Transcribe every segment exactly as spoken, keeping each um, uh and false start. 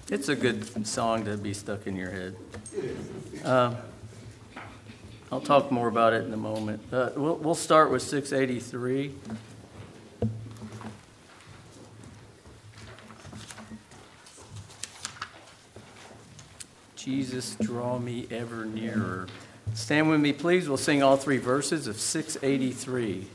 It's a good song to be stuck in your head. Uh, I'll talk more about it in a moment. Uh, we'll, we'll start with six eighty-three. Jesus, draw me ever nearer. Stand with me, please. We'll sing all three verses of six eighty-three.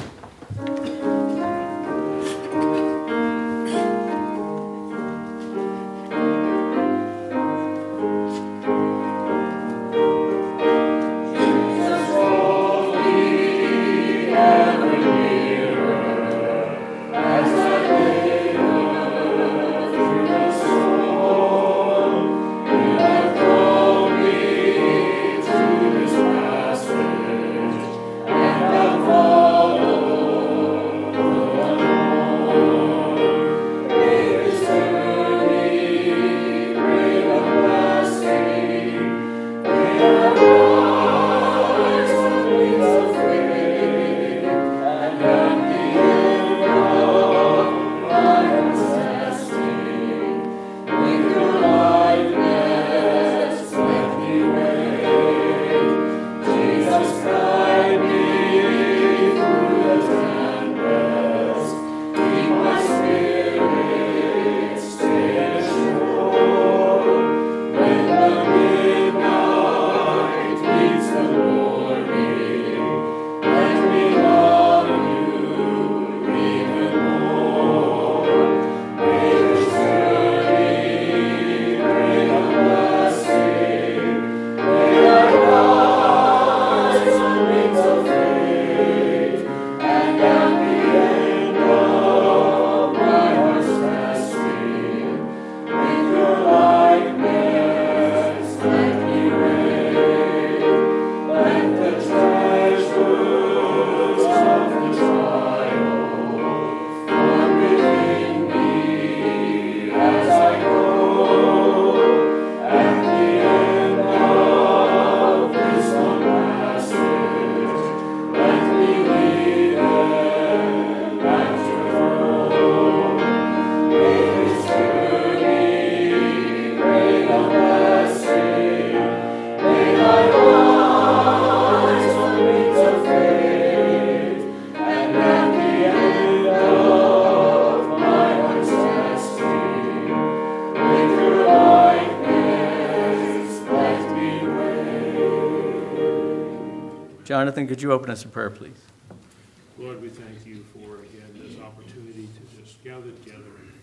Jonathan, could you open us in prayer, please? Lord, we thank you for, again, this opportunity to just gather together and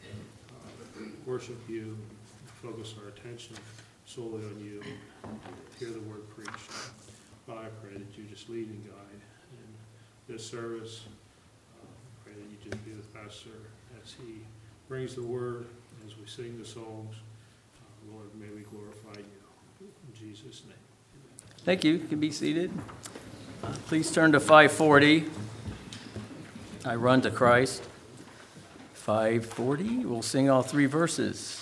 uh, worship you, focus our attention solely on you, hear the word preached. God, I pray that you just lead and guide in this service. Uh, pray that you just be with Pastor as he brings the word, as we sing the songs. Uh, Lord, may we glorify you. In Jesus' name. Amen. Thank you. You can be seated. Uh, please turn to five forty. I run to Christ. five forty. We'll sing all three verses.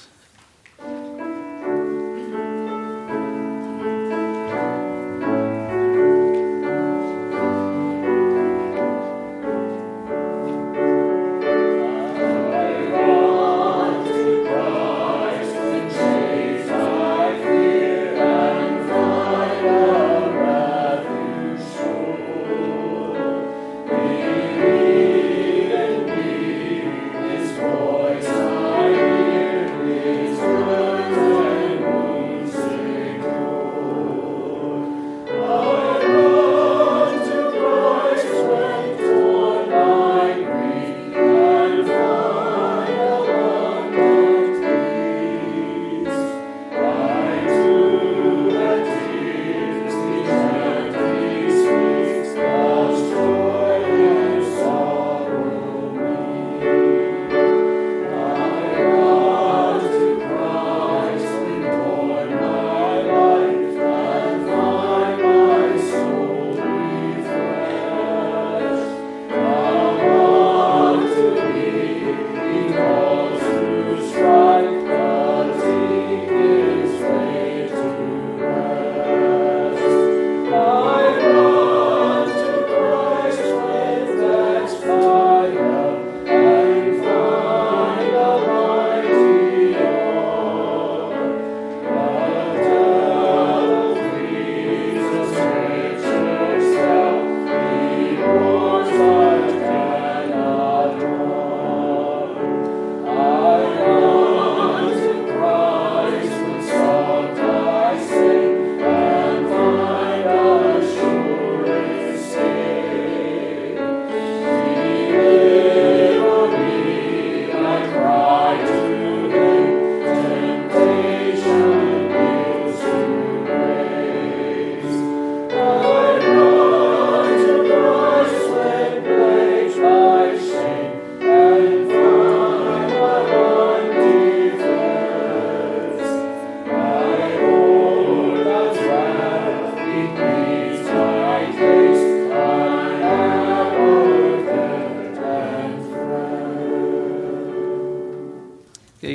Voice I hear.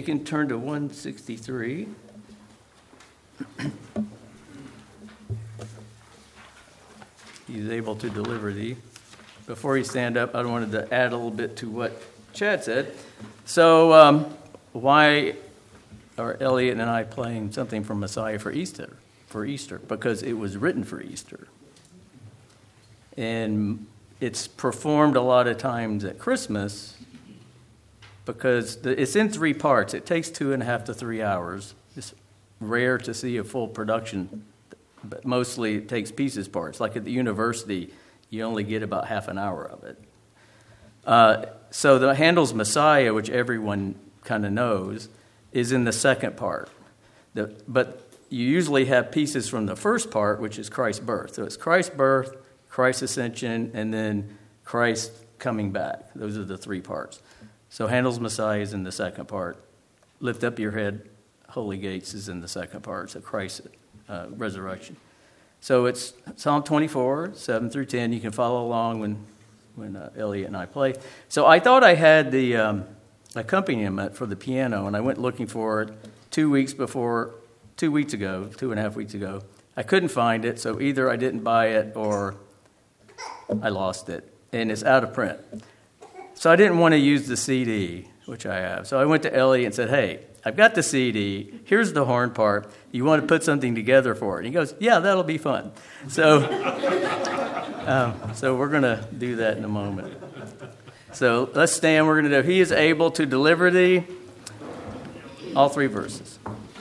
you can turn to one sixty-three. He's able to deliver thee. Before you stand up, I wanted to add a little bit to what Chad said. So um, why are Elliot and I playing something from Messiah for Easter? For Easter, because it was written for Easter. And it's performed a lot of times at Christmas because it's in three parts. It takes two and a half to three hours. It's rare to see a full production, but mostly it takes pieces parts. Like at the university, you only get about half an hour of it. Uh, so the Handel's Messiah, which everyone kind of knows, is in the second part. The, but you usually have pieces from the first part, which is Christ's birth. So it's Christ's birth, Christ's ascension, and then Christ coming back. Those are the three parts. So Handel's Messiah is in the second part. Lift up your head, Holy Gates is in the second part. So Christ's uh, resurrection. So it's Psalm twenty-four, seven through ten. You can follow along when when uh, Elliot and I play. So I thought I had the um, accompaniment for the piano, and I went looking for it two weeks before, two weeks ago, two and a half weeks ago. I couldn't find it, so either I didn't buy it or I lost it, and it's out of print. So I didn't want to use the C D, which I have. So I went to Elliot and said, hey, I've got the C D. Here's the horn part. You want to put something together for it? And he goes, yeah, that'll be fun. So, um, so we're going to do that in a moment. So let's stand. We're going to do, he is able to deliver thee, all three verses.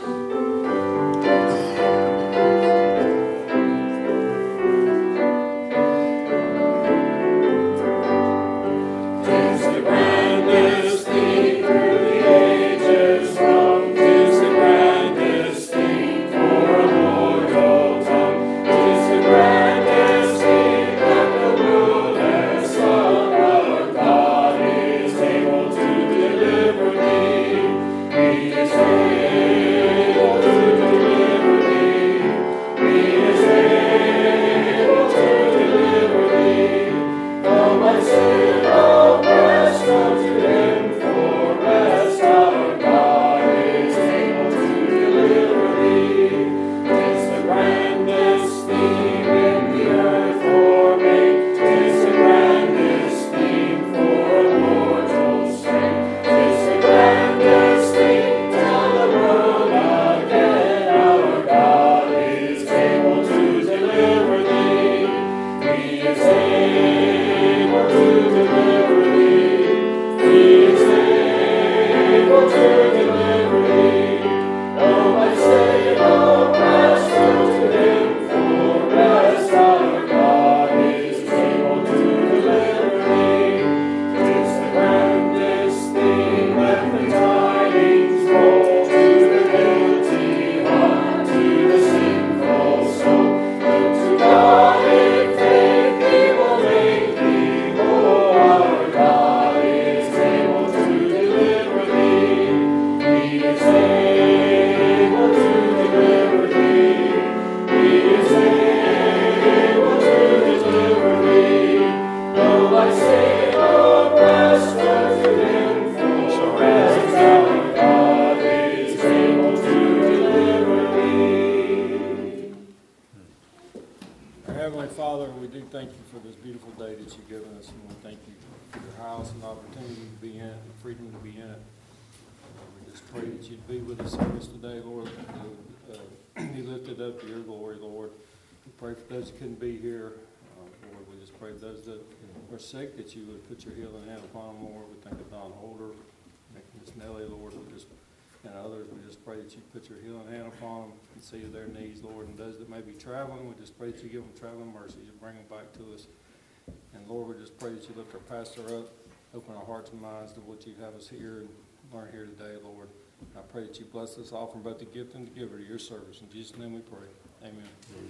Sick, that you would put your healing hand upon them, Lord. We think of Don Holder, Miss Nellie, Lord, we just, and others. We just pray that you put your healing hand upon them and see their needs, Lord. And those that may be traveling, we just pray that you give them traveling mercy. You bring them back to us. And Lord, we just pray that you lift our pastor up, open our hearts and minds to what you have us here and learn here today, Lord. I pray that you bless us all from both the gift and the giver to your service. In Jesus' name we pray. Amen.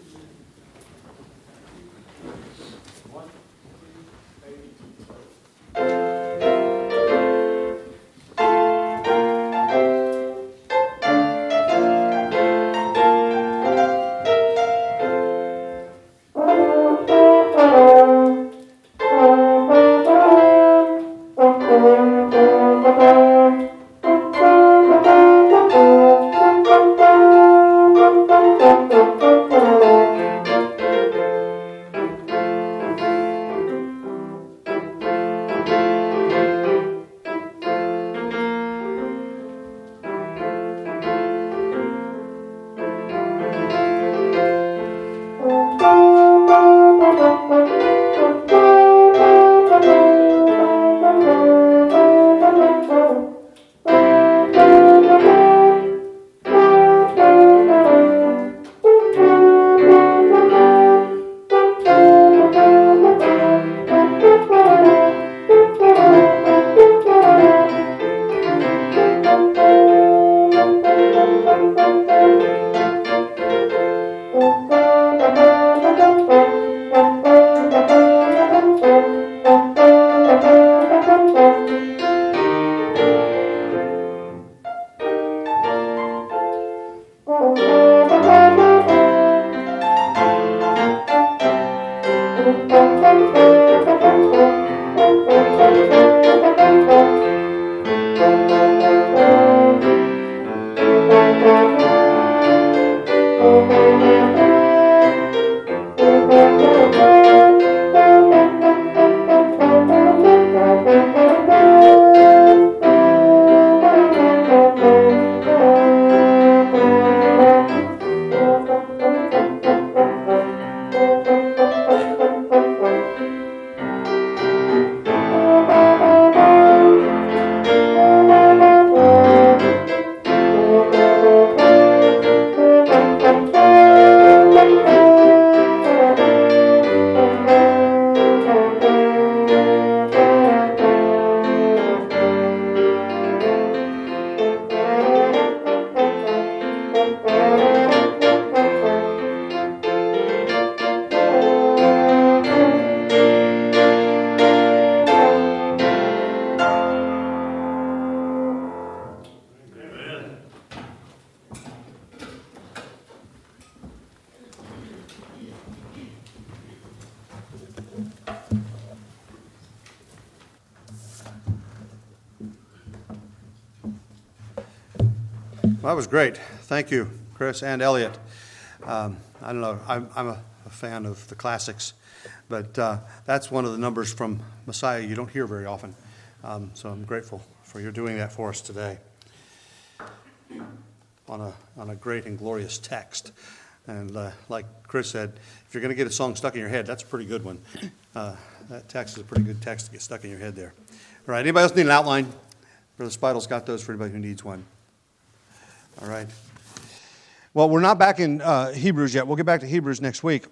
One. Thank you. Well, that was great. Thank you, Chris and Elliot. Um, I don't know, I'm, I'm a, a fan of the classics, but uh, that's one of the numbers from Messiah you don't hear very often. Um, so I'm grateful for your doing that for us today on a on a great and glorious text. And uh, like Chris said, if you're going to get a song stuck in your head, that's a pretty good one. Uh, that text is a pretty good text to get stuck in your head there. All right, anybody else need an outline? Brother Spidle's got those for anybody who needs one. All right. Well, we're not back in uh, Hebrews yet. We'll get back to Hebrews next week.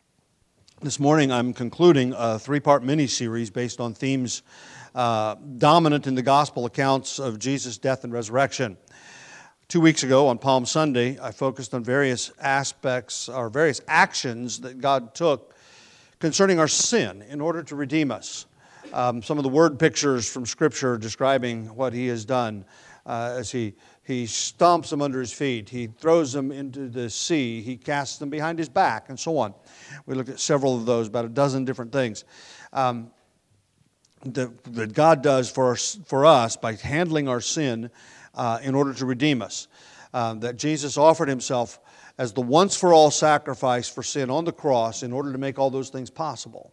This morning I'm concluding a three-part mini-series based on themes uh, dominant in the gospel accounts of Jesus' death and resurrection. Two weeks ago on Palm Sunday, I focused on various aspects or various actions that God took concerning our sin in order to redeem us. Um, some of the word pictures from Scripture describing what He has done uh, as He He stomps them under His feet. He throws them into the sea. He casts them behind His back, and so on. We looked at several of those, about a dozen different things um, that, that God does for us, for us by handling our sin uh, in order to redeem us. Uh, that Jesus offered Himself as the once-for-all sacrifice for sin on the cross in order to make all those things possible.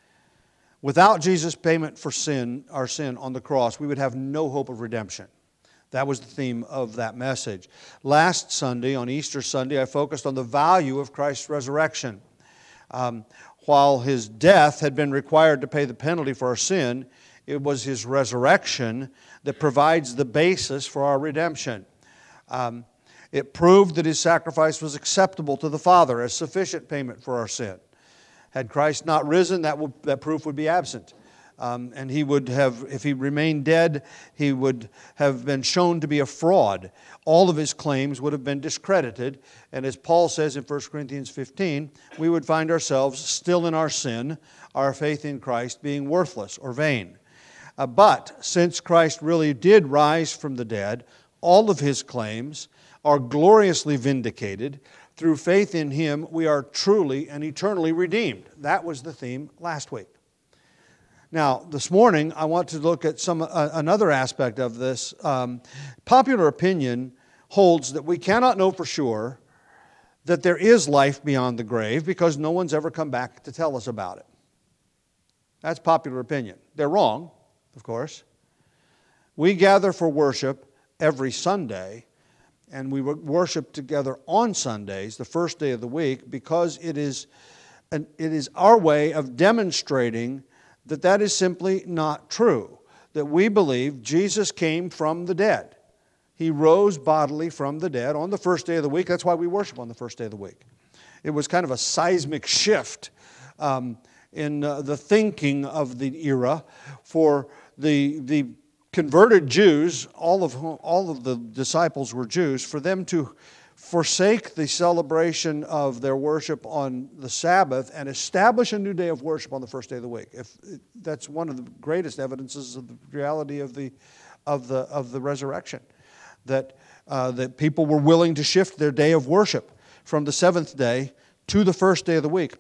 Without Jesus' payment for sin, our sin on the cross, we would have no hope of redemption. That was the theme of that message. Last Sunday, on Easter Sunday, I focused on the value of Christ's resurrection. Um, while His death had been required to pay the penalty for our sin, it was His resurrection that provides the basis for our redemption. Um, it proved that His sacrifice was acceptable to the Father as sufficient payment for our sin. Had Christ not risen, that, would, that proof would be absent. Um, and He would have, if He remained dead, He would have been shown to be a fraud. All of His claims would have been discredited. And as Paul says in First Corinthians fifteen, we would find ourselves still in our sin, our faith in Christ being worthless or vain. Uh, but since Christ really did rise from the dead, all of His claims are gloriously vindicated. Through faith in Him, we are truly and eternally redeemed. That was the theme last week. Now, this morning, I want to look at some uh, another aspect of this. Um, popular opinion holds that we cannot know for sure that there is life beyond the grave because no one's ever come back to tell us about it. That's popular opinion. They're wrong, of course. We gather for worship every Sunday, and we worship together on Sundays, the first day of the week, because it is an, it is our way of demonstrating that that is simply not true, that we believe Jesus came from the dead. He rose bodily from the dead on the first day of the week. That's why we worship on the first day of the week. It was kind of a seismic shift um, in uh, the thinking of the era for the the converted Jews, all of whom, all of the disciples were Jews, for them to forsake the celebration of their worship on the Sabbath and establish a new day of worship on the first day of the week. If that's one of the greatest evidences of the reality of the of the of the resurrection, that uh, that people were willing to shift their day of worship from the seventh day to the first day of the week.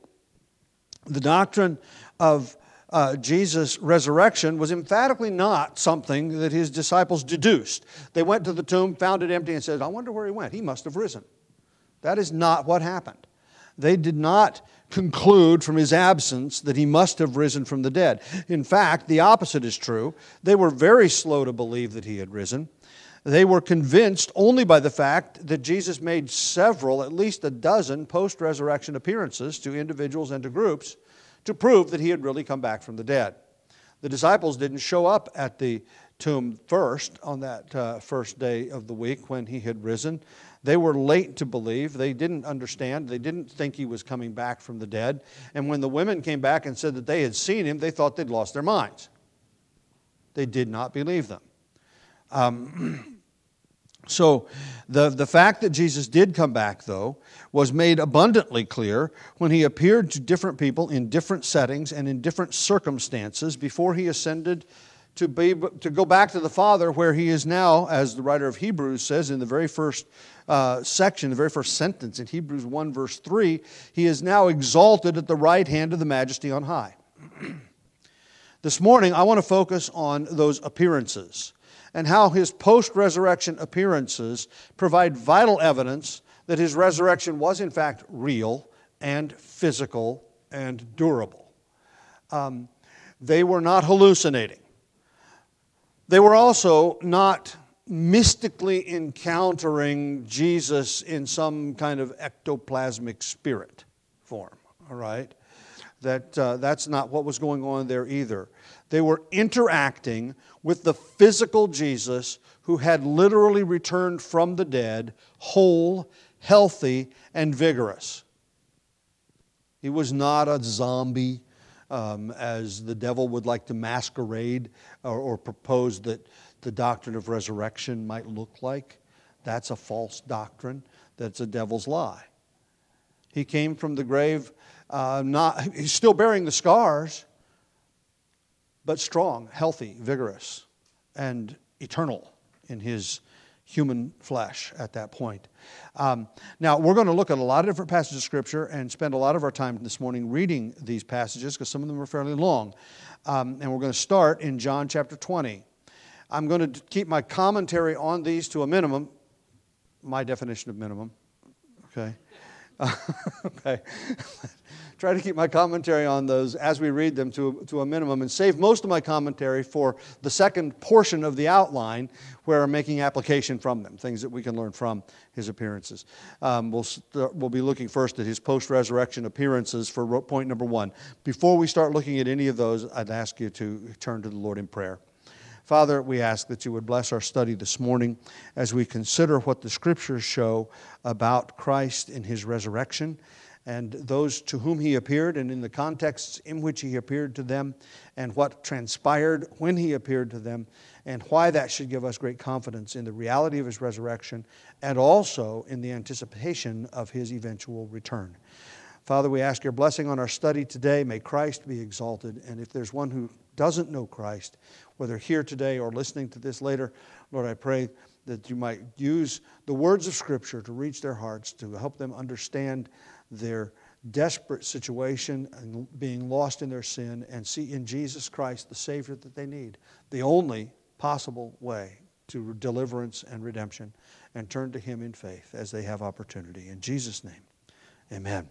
The doctrine of Uh, Jesus' resurrection was emphatically not something that His disciples deduced. They went to the tomb, found it empty, and said, I wonder where He went. He must have risen. That is not what happened. They did not conclude from His absence that He must have risen from the dead. In fact, the opposite is true. They were very slow to believe that He had risen. They were convinced only by the fact that Jesus made several, at least a dozen, post-resurrection appearances to individuals and to groups to prove that He had really come back from the dead. The disciples didn't show up at the tomb first on that uh, first day of the week when He had risen. They were late to believe. They didn't understand. They didn't think He was coming back from the dead. And when the women came back and said that they had seen Him, they thought they'd lost their minds. They did not believe them. Um, so the, the fact that Jesus did come back, though, was made abundantly clear when He appeared to different people in different settings and in different circumstances before He ascended to be to go back to the Father, where He is now, as the writer of Hebrews says in the very first uh, section, the very first sentence in Hebrews one verse three, He is now exalted at the right hand of the Majesty on high. This morning I want to focus on those appearances and how his post-resurrection appearances provide vital evidence that his resurrection was in fact real and physical and durable. Um, they were not hallucinating. They were also not mystically encountering Jesus in some kind of ectoplasmic spirit form, all right? That, uh, that's not what was going on there either. They were interacting with the physical Jesus who had literally returned from the dead, whole, healthy, and vigorous. He was not a zombie, um, as the devil would like to masquerade or, or propose that the doctrine of resurrection might look like. That's a false doctrine. That's a devil's lie. He came from the grave, uh, not he's still bearing the scars, but strong, healthy, vigorous, and eternal in his human flesh at that point. Um, now, we're going to look at a lot of different passages of Scripture and spend a lot of our time this morning reading these passages because some of them are fairly long. Um, and we're going to start in John chapter twenty. I'm going to keep my commentary on these to a minimum, my definition of minimum, okay? Uh, okay. Try to keep my commentary on those as we read them to, to a minimum and save most of my commentary for the second portion of the outline where I'm making application from them, things that we can learn from his appearances. Um, we'll, start, we'll be looking first at his post-resurrection appearances for point number one. Before we start looking at any of those, I'd ask you to turn to the Lord in prayer. Father, we ask that you would bless our study this morning as we consider what the Scriptures show about Christ in his resurrection and those to whom he appeared and in the contexts in which he appeared to them and what transpired when he appeared to them and why that should give us great confidence in the reality of his resurrection and also in the anticipation of his eventual return. Father, we ask your blessing on our study today. May Christ be exalted. And if there's one who doesn't know Christ, whether here today or listening to this later, Lord, I pray that you might use the words of Scripture to reach their hearts, to help them understand their desperate situation and being lost in their sin and see in Jesus Christ the Savior that they need, the only possible way to deliverance and redemption, and turn to him in faith as they have opportunity. In Jesus' name, amen.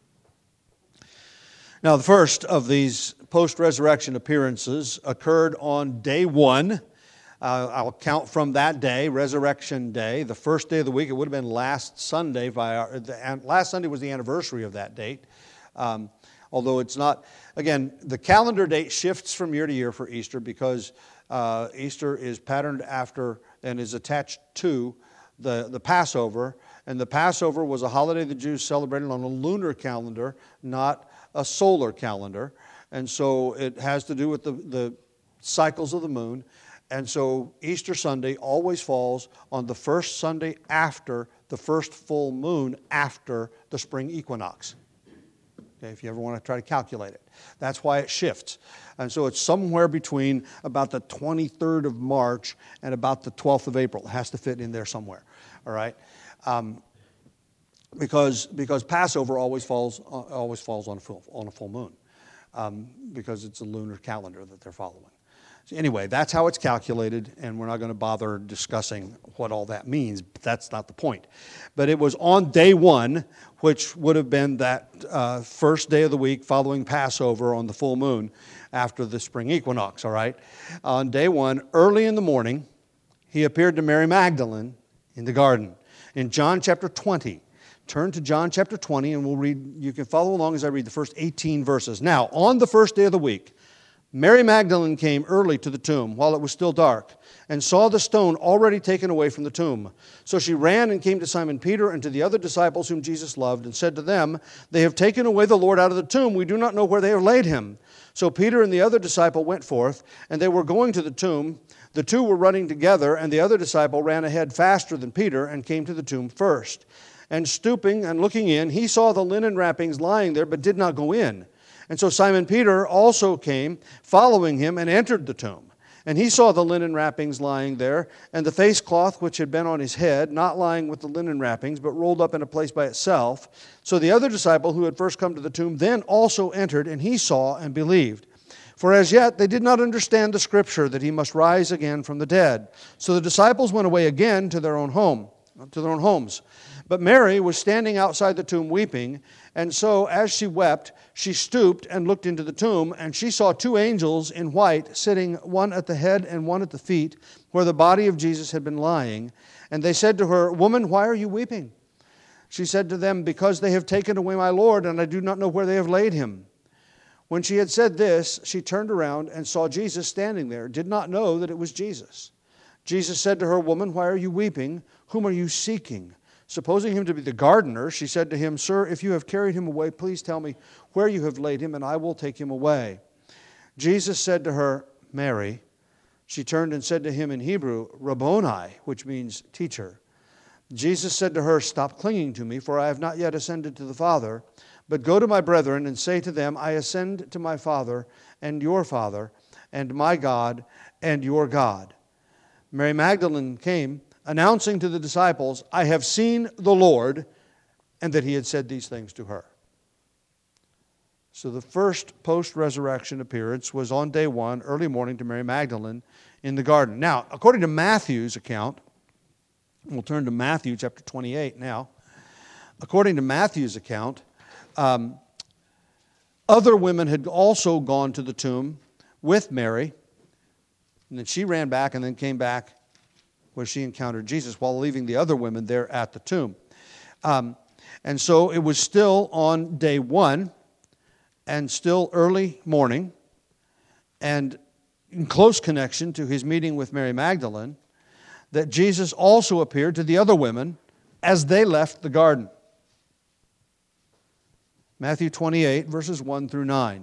Now, the first of these post-resurrection appearances occurred on day one. Uh, I'll count from that day, Resurrection Day, the first day of the week. It would have been last Sunday. By our, the, last Sunday was the anniversary of that date. Um, although it's not, again, the calendar date shifts from year to year for Easter because uh, Easter is patterned after and is attached to the, the Passover. And the Passover was a holiday the Jews celebrated on a lunar calendar, not a solar calendar. And so it has to do with the, the cycles of the moon. And so Easter Sunday always falls on the first Sunday after the first full moon after the spring equinox. Okay, if you ever want to try to calculate it. That's why it shifts. And so it's somewhere between about the twenty-third of March and about the twelfth of April. It has to fit in there somewhere. All right? Um, because because Passover always falls uh, always falls on a full, on a full moon. Um, because it's a lunar calendar that they're following. Anyway, that's how it's calculated, and we're not going to bother discussing what all that means. That's not the point. But it was on day one, which would have been that uh, first day of the week following Passover on the full moon after the spring equinox, all right? On day one, early in the morning, he appeared to Mary Magdalene in the garden. In John chapter twenty, turn to John chapter twenty, and we'll read. You can follow along as I read the first eighteen verses. Now, on the first day of the week, Mary Magdalene came early to the tomb while it was still dark and saw the stone already taken away from the tomb. So she ran and came to Simon Peter and to the other disciples whom Jesus loved and said to them, "They have taken away the Lord out of the tomb. We do not know where they have laid him." So Peter and the other disciple went forth, and they were going to the tomb. The two were running together, and the other disciple ran ahead faster than Peter and came to the tomb first. And stooping and looking in, he saw the linen wrappings lying there, but did not go in. And so Simon Peter also came, following him, and entered the tomb. And he saw the linen wrappings lying there, and the face cloth which had been on his head, not lying with the linen wrappings, but rolled up in a place by itself. So the other disciple who had first come to the tomb then also entered, and he saw and believed. For as yet they did not understand the scripture that he must rise again from the dead. So the disciples went away again to their own home, to their own homes. But Mary was standing outside the tomb weeping, and so as she wept, she stooped and looked into the tomb, and she saw two angels in white sitting, one at the head and one at the feet, where the body of Jesus had been lying. And they said to her, "Woman, why are you weeping?" She said to them, "Because they have taken away my Lord, and I do not know where they have laid him." When she had said this, she turned around and saw Jesus standing there, did not know that it was Jesus. Jesus said to her, "Woman, why are you weeping? Whom are you seeking?" Supposing him to be the gardener, she said to him, "Sir, if you have carried him away, please tell me where you have laid him, and I will take him away." Jesus said to her, "Mary." She turned and said to him in Hebrew, "Rabboni," which means teacher. Jesus said to her, "Stop clinging to me, for I have not yet ascended to the Father. But go to my brethren and say to them, I ascend to my Father and your Father, and my God and your God." Mary Magdalene came, announcing to the disciples, "I have seen the Lord," and that he had said these things to her. So the first post-resurrection appearance was on day one, early morning, to Mary Magdalene in the garden. Now, according to Matthew's account, we'll turn to Matthew chapter twenty-eight now. According to Matthew's account, Um, other women had also gone to the tomb with Mary, and then she ran back and then came back where she encountered Jesus while leaving the other women there at the tomb. Um, and so it was still on day one and still early morning, and in close connection to his meeting with Mary Magdalene, that Jesus also appeared to the other women as they left the garden. Matthew twenty-eight, verses one through nine.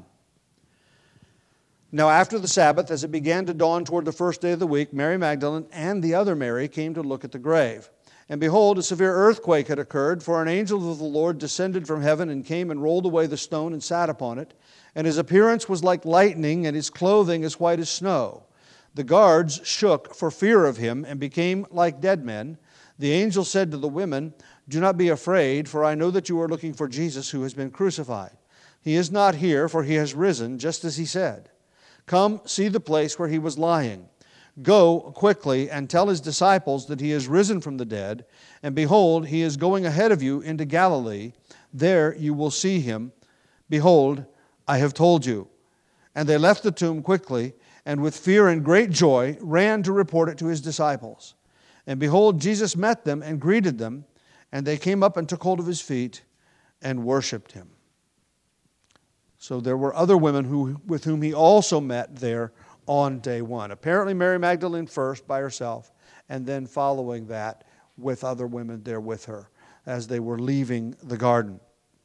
Now after the Sabbath, as it began to dawn toward the first day of the week, Mary Magdalene and the other Mary came to look at the grave. And behold, a severe earthquake had occurred, for an angel of the Lord descended from heaven and came and rolled away the stone and sat upon it. And his appearance was like lightning, and his clothing as white as snow. The guards shook for fear of him and became like dead men. The angel said to the women, "Do not be afraid, for I know that you are looking for Jesus who has been crucified. He is not here, for he has risen, just as he said. Come, see the place where he was lying. Go quickly and tell his disciples that he is risen from the dead, and behold, he is going ahead of you into Galilee. There you will see him. Behold, I have told you." And they left the tomb quickly, and with fear and great joy ran to report it to his disciples. And behold, Jesus met them and greeted them, and they came up and took hold of his feet and worshipped him. So there were other women who, with whom he also met there on day one. Apparently Mary Magdalene first by herself, and then following that with other women there with her as they were leaving the garden.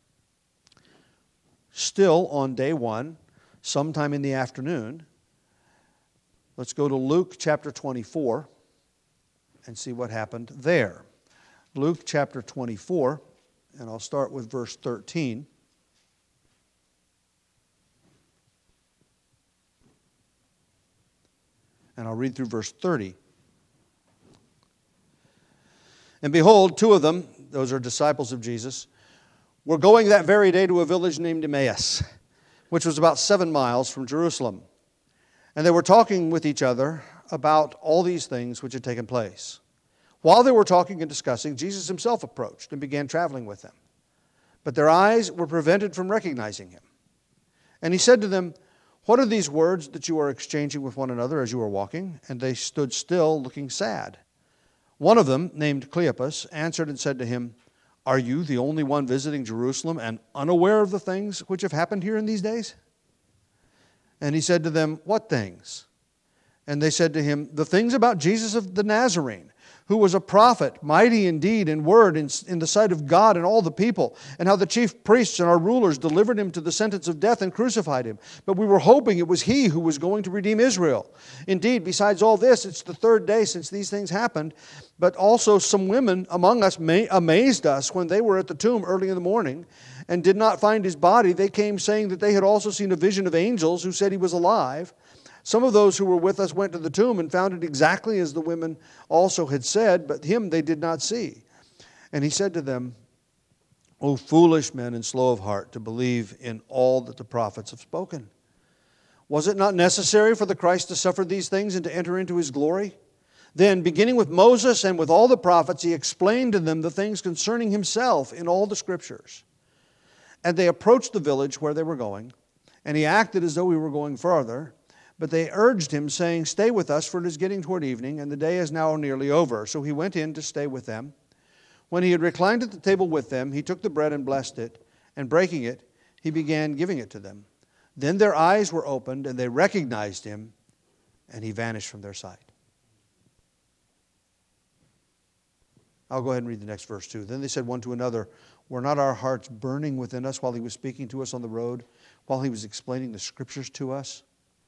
Still on day one, sometime in the afternoon, let's go to Luke chapter twenty-four and see what happened there. Luke chapter twenty-four, and I'll start with verse thirteen. And I'll read through verse thirty. And behold, two of them, those are disciples of Jesus, were going that very day to a village named Emmaus, which was about seven miles from Jerusalem. And they were talking with each other about all these things which had taken place. While they were talking and discussing, Jesus himself approached and began traveling with them. But their eyes were prevented from recognizing him. And he said to them, "What are these words that you are exchanging with one another as you are walking?" And they stood still, looking sad. One of them, named Cleopas, answered and said to him, "Are you the only one visiting Jerusalem and unaware of the things which have happened here in these days?" And he said to them, "What things?" And they said to him, "The things about Jesus of the Nazarene, who was a prophet, mighty in deed and word in, in the sight of God and all the people, and how the chief priests and our rulers delivered him to the sentence of death and crucified him. But we were hoping it was he who was going to redeem Israel. Indeed, besides all this, it's the third day since these things happened. But also some women among us may, amazed us when they were at the tomb early in the morning and did not find his body. They came saying that they had also seen a vision of angels who said he was alive. Some of those who were with us went to the tomb and found it exactly as the women also had said, but him they did not see." And he said to them, "O foolish men and slow of heart to believe in all that the prophets have spoken. Was it not necessary for the Christ to suffer these things and to enter into his glory? Then, beginning with Moses and with all the prophets, he explained to them the things concerning himself in all the Scriptures. And they approached the village where they were going, and he acted as though he were going farther. But they urged him, saying, "Stay with us, for it is getting toward evening, and the day is now nearly over." So he went in to stay with them. When he had reclined at the table with them, he took the bread and blessed it, and breaking it, he began giving it to them. Then their eyes were opened, and they recognized him, and he vanished from their sight. I'll go ahead and read the next verse too. Then they said one to another, "Were not our hearts burning within us while he was speaking to us on the road, while he was explaining the Scriptures to us?"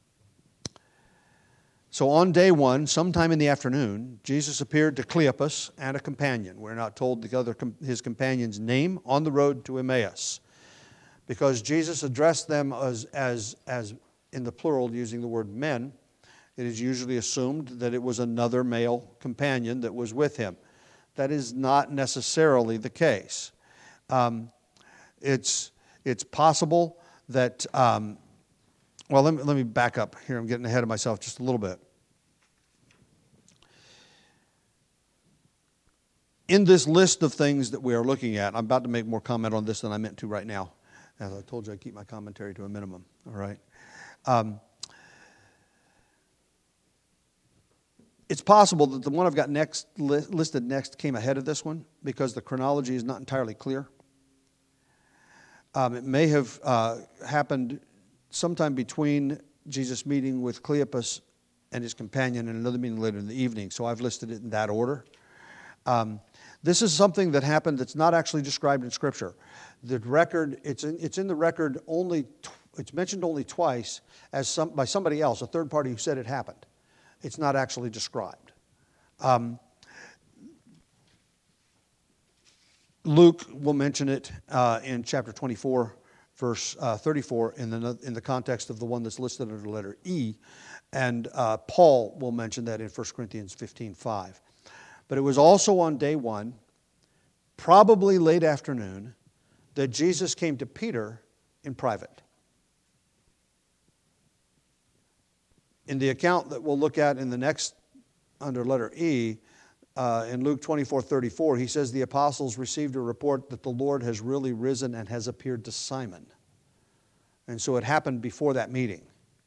So on day one, sometime in the afternoon, Jesus appeared to Cleopas and a companion. We're not told the other his companion's name on the road to Emmaus, because Jesus addressed them as, as, as in the plural, using the word men. It is usually assumed that it was another male companion that was with him. That is not necessarily the case. Um, it's, it's possible that, um, well, let me, let me back up here. I'm getting ahead of myself just a little bit. In this list of things that we are looking at, I'm about to make more comment on this than I meant to right now. As I told you, I keep my commentary to a minimum, all right? Um, it's possible that the one I've got next li- listed next came ahead of this one because the chronology is not entirely clear. Um, it may have uh, happened sometime between Jesus' meeting with Cleopas and his companion and another meeting later in the evening, so I've listed it in that order. Um, this is something that happened that's not actually described in Scripture. The record, it's in, it's in the record only, tw- it's mentioned only twice as some, by somebody else, a third party who said it happened. It's not actually described. Um, Luke will mention it uh, in chapter twenty-four, verse uh, thirty-four, in the, in the context of the one that's listed under the letter E. And uh, Paul will mention that in First Corinthians fifteen five. But it was also on day one, probably late afternoon, that Jesus came to Peter in private. In the account that we'll look at in the next, under letter E, uh, in Luke twenty-four thirty-four, he says the apostles received a report that the Lord has really risen and has appeared to Simon. And so it happened before that meeting.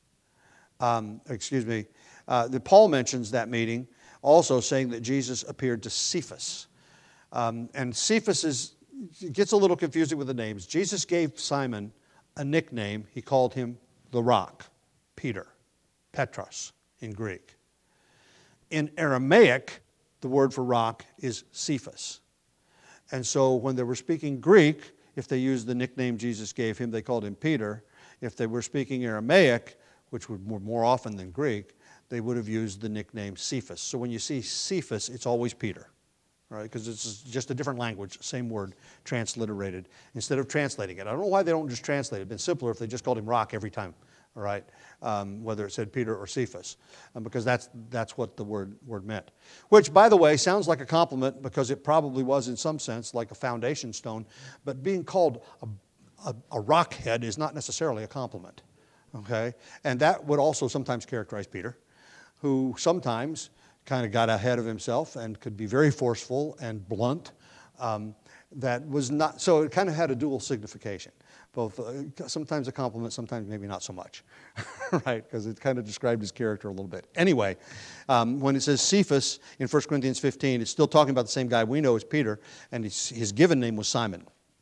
Um, excuse me. Uh, the, Paul mentions that meeting, also saying that Jesus appeared to Cephas. Um, and Cephas is, gets a little confusing with the names. Jesus gave Simon a nickname. He called him the Rock, Peter, Petros in Greek. In Aramaic, the word for rock is Cephas. And so when they were speaking Greek, if they used the nickname Jesus gave him, they called him Peter. If they were speaking Aramaic, which would more, more often than Greek, they would have used the nickname Cephas. So when you see Cephas, it's always Peter, right? Because it's just a different language, same word, transliterated, instead of translating it. I don't know why they don't just translate it. It'd been simpler if they just called him Rock every time, all right? Um, whether it said Peter or Cephas, um, because that's that's what the word word meant. Which, by the way, sounds like a compliment because it probably was in some sense like a foundation stone, but being called a, a, a rockhead is not necessarily a compliment, okay? And that would also sometimes characterize Peter, who sometimes kind of got ahead of himself and could be very forceful and blunt. Um, that was not, so it kind of had a dual signification. Both, uh, sometimes a compliment, sometimes maybe not so much, right? Because it kind of described his character a little bit. Anyway, um, when it says Cephas in First Corinthians fifteen, it's still talking about the same guy we know as Peter, and his, his given name was Simon.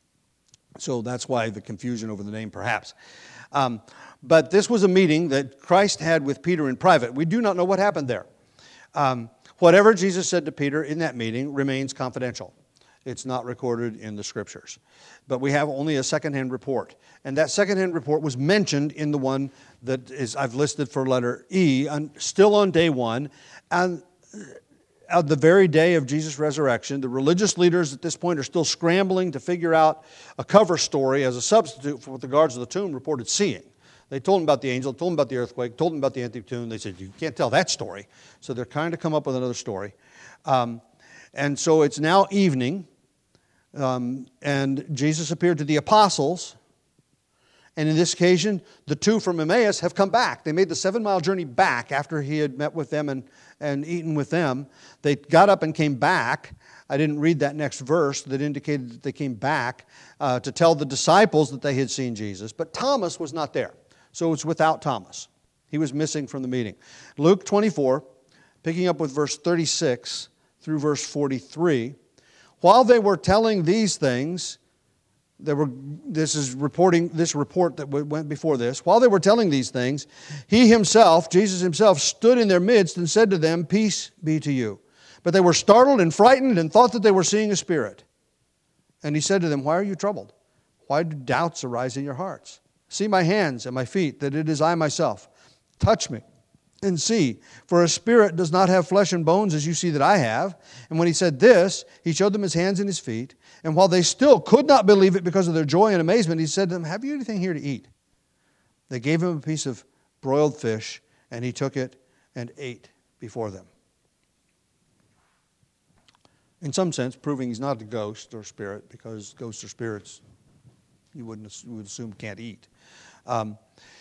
So that's why the confusion over the name, perhaps. Um, but this was a meeting that Christ had with Peter in private. We do not know what happened there. Um, whatever Jesus said to Peter in that meeting remains confidential. It's not recorded in the Scriptures. But we have only a secondhand report. And that secondhand report was mentioned in the one that is I've listed for letter E, on, still on day one. And on the very day of Jesus' resurrection, the religious leaders at this point are still scrambling to figure out a cover story as a substitute for what the guards of the tomb reported seeing. They told him about the angel, told him about the earthquake, told him about the empty tomb. They said, you can't tell that story. So they're trying to come up with another story. Um, and so it's now evening. Um, and Jesus appeared to the apostles, And in this occasion, the two from Emmaus have come back. They made the seven-mile journey back after he had met with them and, and eaten with them. They got up and came back. I didn't read that next verse that indicated that they came back uh, to tell the disciples that they had seen Jesus. But Thomas was not there. So it's without Thomas. He was missing from the meeting. Luke twenty-four, picking up with verse thirty-six through verse forty-three. While they were telling these things, they were, this is reporting this report that went before this. While they were telling these things, he himself, Jesus himself, stood in their midst and said to them, "Peace be to you." But they were startled and frightened and thought that they were seeing a spirit. And he said to them, "Why are you troubled? Why do doubts arise in your hearts? See my hands and my feet, that it is I myself. Touch me and see, for a spirit does not have flesh and bones as you see that I have." And when he said this, he showed them his hands and his feet. And while they still could not believe it because of their joy and amazement, he said to them, "Have you anything here to eat?" They gave him a piece of broiled fish, and he took it and ate before them. In some sense, proving he's not a ghost or spirit, because ghosts or spirits you wouldn't you would assume can't eat. Um,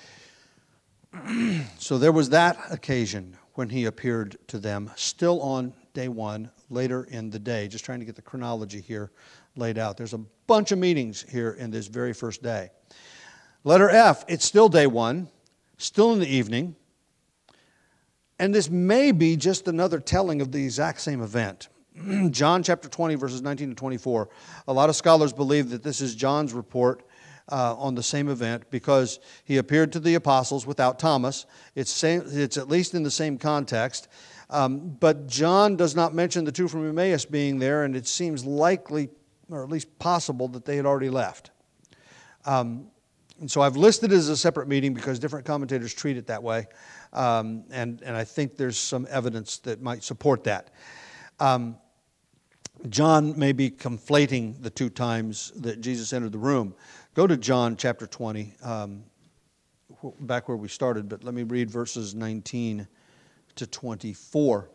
so there was that occasion when he appeared to them, still on day one, later in the day. Just trying to get the chronology here laid out. There's a bunch of meetings here in this very first day. Letter F, it's still day one, still in the evening. And this may be just another telling of the exact same event. John chapter twenty, verses nineteen to twenty-four. A lot of scholars believe that this is John's report uh, on the same event because he appeared to the apostles without Thomas. It's, same, it's at least in the same context. Um, but John does not mention the two from Emmaus being there, and it seems likely, or at least possible, that they had already left. Um, and so I've listed it as a separate meeting because different commentators treat it that way. Um, and, and I think there's some evidence that might support that. Um, John may be conflating the two times that Jesus entered the room. Go to John chapter twenty, um, back where we started, but let me read verses nineteen to twenty-four.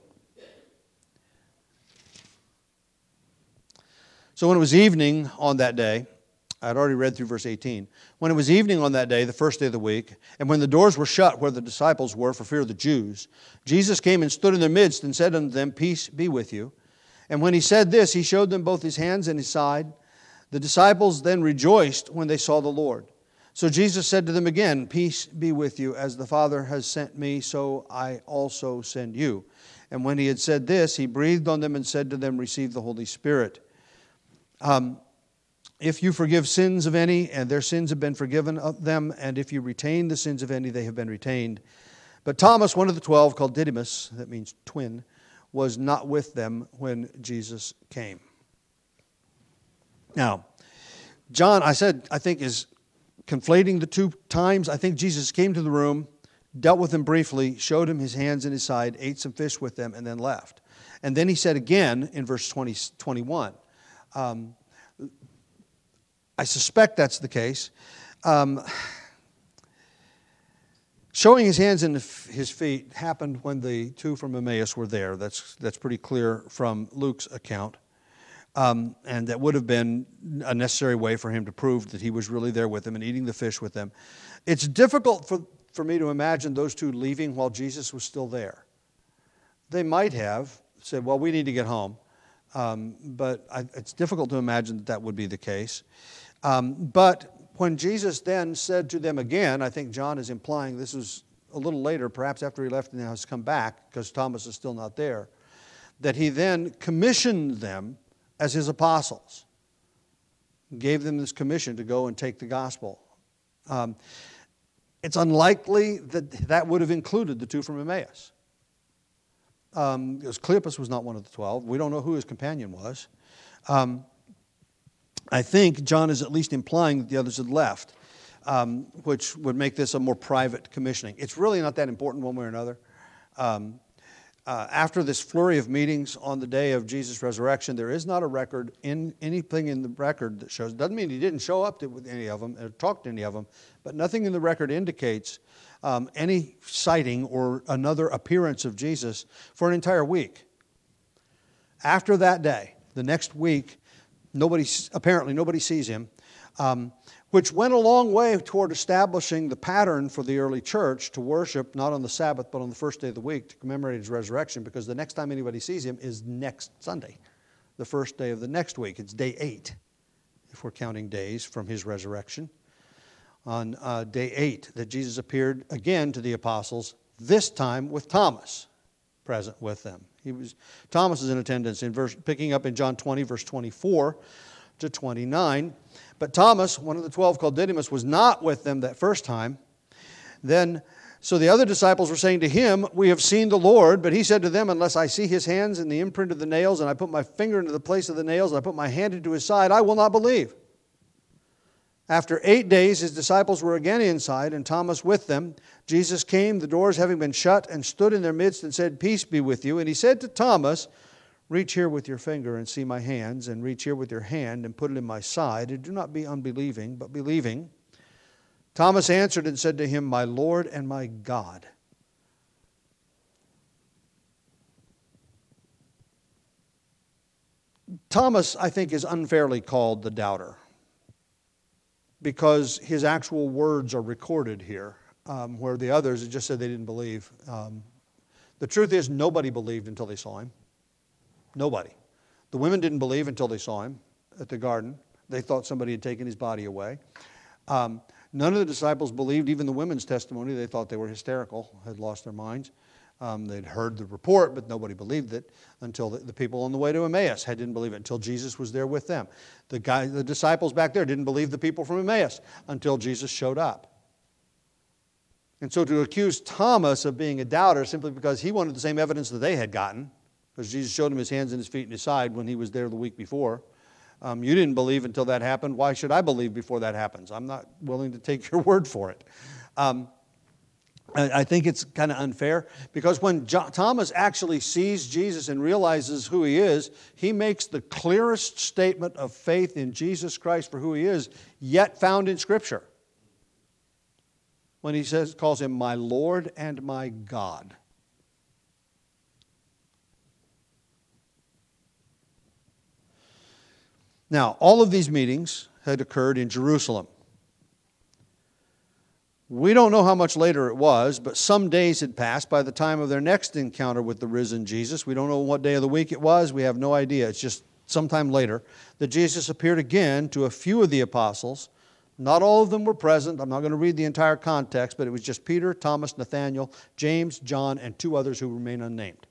So when it was evening on that day, I had already read through verse eighteen. When it was evening on that day, the first day of the week, and when the doors were shut where the disciples were for fear of the Jews, Jesus came and stood in their midst and said unto them, "Peace be with you." And when he said this, he showed them both his hands and his side. The disciples then rejoiced when they saw the Lord. So Jesus said to them again, "Peace be with you. As the Father has sent me, so I also send you." And when he had said this, he breathed on them and said to them, "Receive the Holy Spirit. Um, if you forgive sins of any, and their sins have been forgiven of them, and if you retain the sins of any, they have been retained." But Thomas, one of the twelve, called Didymus, that means twin, was not with them when Jesus came. Now, John, I said, I think is conflating the two times. I think Jesus came to the room, dealt with them briefly, showed him his hands and his side, ate some fish with them, and then left. And then he said again in verse twenty, twenty-one. Um, I suspect that's the case. Um, Showing his hands and his feet happened when the two from Emmaus were there. That's that's pretty clear from Luke's account. Um, and that would have been a necessary way for him to prove that he was really there with them and eating the fish with them. It's difficult for, for me to imagine those two leaving while Jesus was still there. They might have said, "Well, we need to get home." Um, but I, it's difficult to imagine that that would be the case. Um, but when Jesus then said to them again, I think John is implying this was a little later, perhaps after he left and has come back, because Thomas is still not there, that he then commissioned them as his apostles, gave them this commission to go and take the gospel. Um, it's unlikely that that would have included the two from Emmaus. Um, because Cleopas was not one of the twelve. We don't know who his companion was. Um, I think John is at least implying that the others had left, um, which would make this a more private commissioning. It's really not that important one way or another. Um, uh, after this flurry of meetings on the day of Jesus' resurrection, there is not a record, in anything in the record that shows, doesn't mean he didn't show up to, with any of them or talk to any of them, but nothing in the record indicates um, any sighting or another appearance of Jesus for an entire week. After that day, the next week, Nobody, apparently nobody sees him, um, which went a long way toward establishing the pattern for the early church to worship not on the Sabbath but on the first day of the week to commemorate his resurrection, because the next time anybody sees him is next Sunday, the first day of the next week. It's day eight, if we're counting days from his resurrection. On uh, day eight, that Jesus appeared again to the apostles, this time with Thomas present with them. He was Thomas is in attendance in verse, picking up in John twenty, verse twenty-four to twenty-nine. But Thomas, one of the twelve called Didymus, was not with them that first time. Then, so the other disciples were saying to him, "We have seen the Lord." But he said to them, "Unless I see his hands in the imprint of the nails, and I put my finger into the place of the nails, and I put my hand into his side, I will not believe." After eight days, his disciples were again inside, and Thomas with them. Jesus came, the doors having been shut, and stood in their midst and said, "Peace be with you." And he said to Thomas, "Reach here with your finger and see my hands, and reach here with your hand and put it in my side, and do not be unbelieving, but believing." Thomas answered and said to him, "My Lord and my God." Thomas, I think, is unfairly called the doubter, because his actual words are recorded here, um, where the others just said they didn't believe. Um, the truth is, nobody believed until they saw him. Nobody. The women didn't believe until they saw him at the garden. They thought somebody had taken his body away. Um, none of the disciples believed even the women's testimony. They thought they were hysterical, had lost their minds. Um, they'd heard the report, but nobody believed it until the, the people on the way to Emmaus had didn't believe it until Jesus was there with them. The guy, the disciples back there didn't believe the people from Emmaus until Jesus showed up. And so to accuse Thomas of being a doubter simply because he wanted the same evidence that they had gotten, because Jesus showed him his hands and his feet and his side when he was there the week before. Um, you didn't believe until that happened. Why should I believe before that happens? I'm not willing to take your word for it. Um, I think it's kind of unfair, because when John, Thomas actually sees Jesus and realizes who he is, he makes the clearest statement of faith in Jesus Christ for who he is yet found in Scripture. When he says, calls him my Lord and my God. Now, all of these meetings had occurred in Jerusalem. We don't know how much later it was, but some days had passed by the time of their next encounter with the risen Jesus. We don't know what day of the week it was. We have no idea. It's just sometime later that Jesus appeared again to a few of the apostles. Not all of them were present. I'm not going to read the entire context, but it was just Peter, Thomas, Nathanael, James, John, and two others who remain unnamed.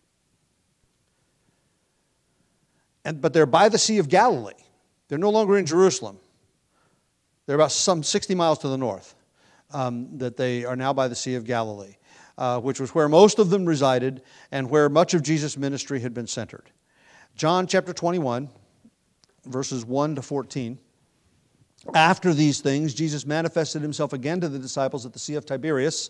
And, but they're by the Sea of Galilee. They're no longer in Jerusalem. They're about some sixty miles to the north. Um, that they are now by the Sea of Galilee, uh, which was where most of them resided and where much of Jesus' ministry had been centered. John chapter twenty-one, verses one to fourteen. After these things, Jesus manifested himself again to the disciples at the Sea of Tiberias,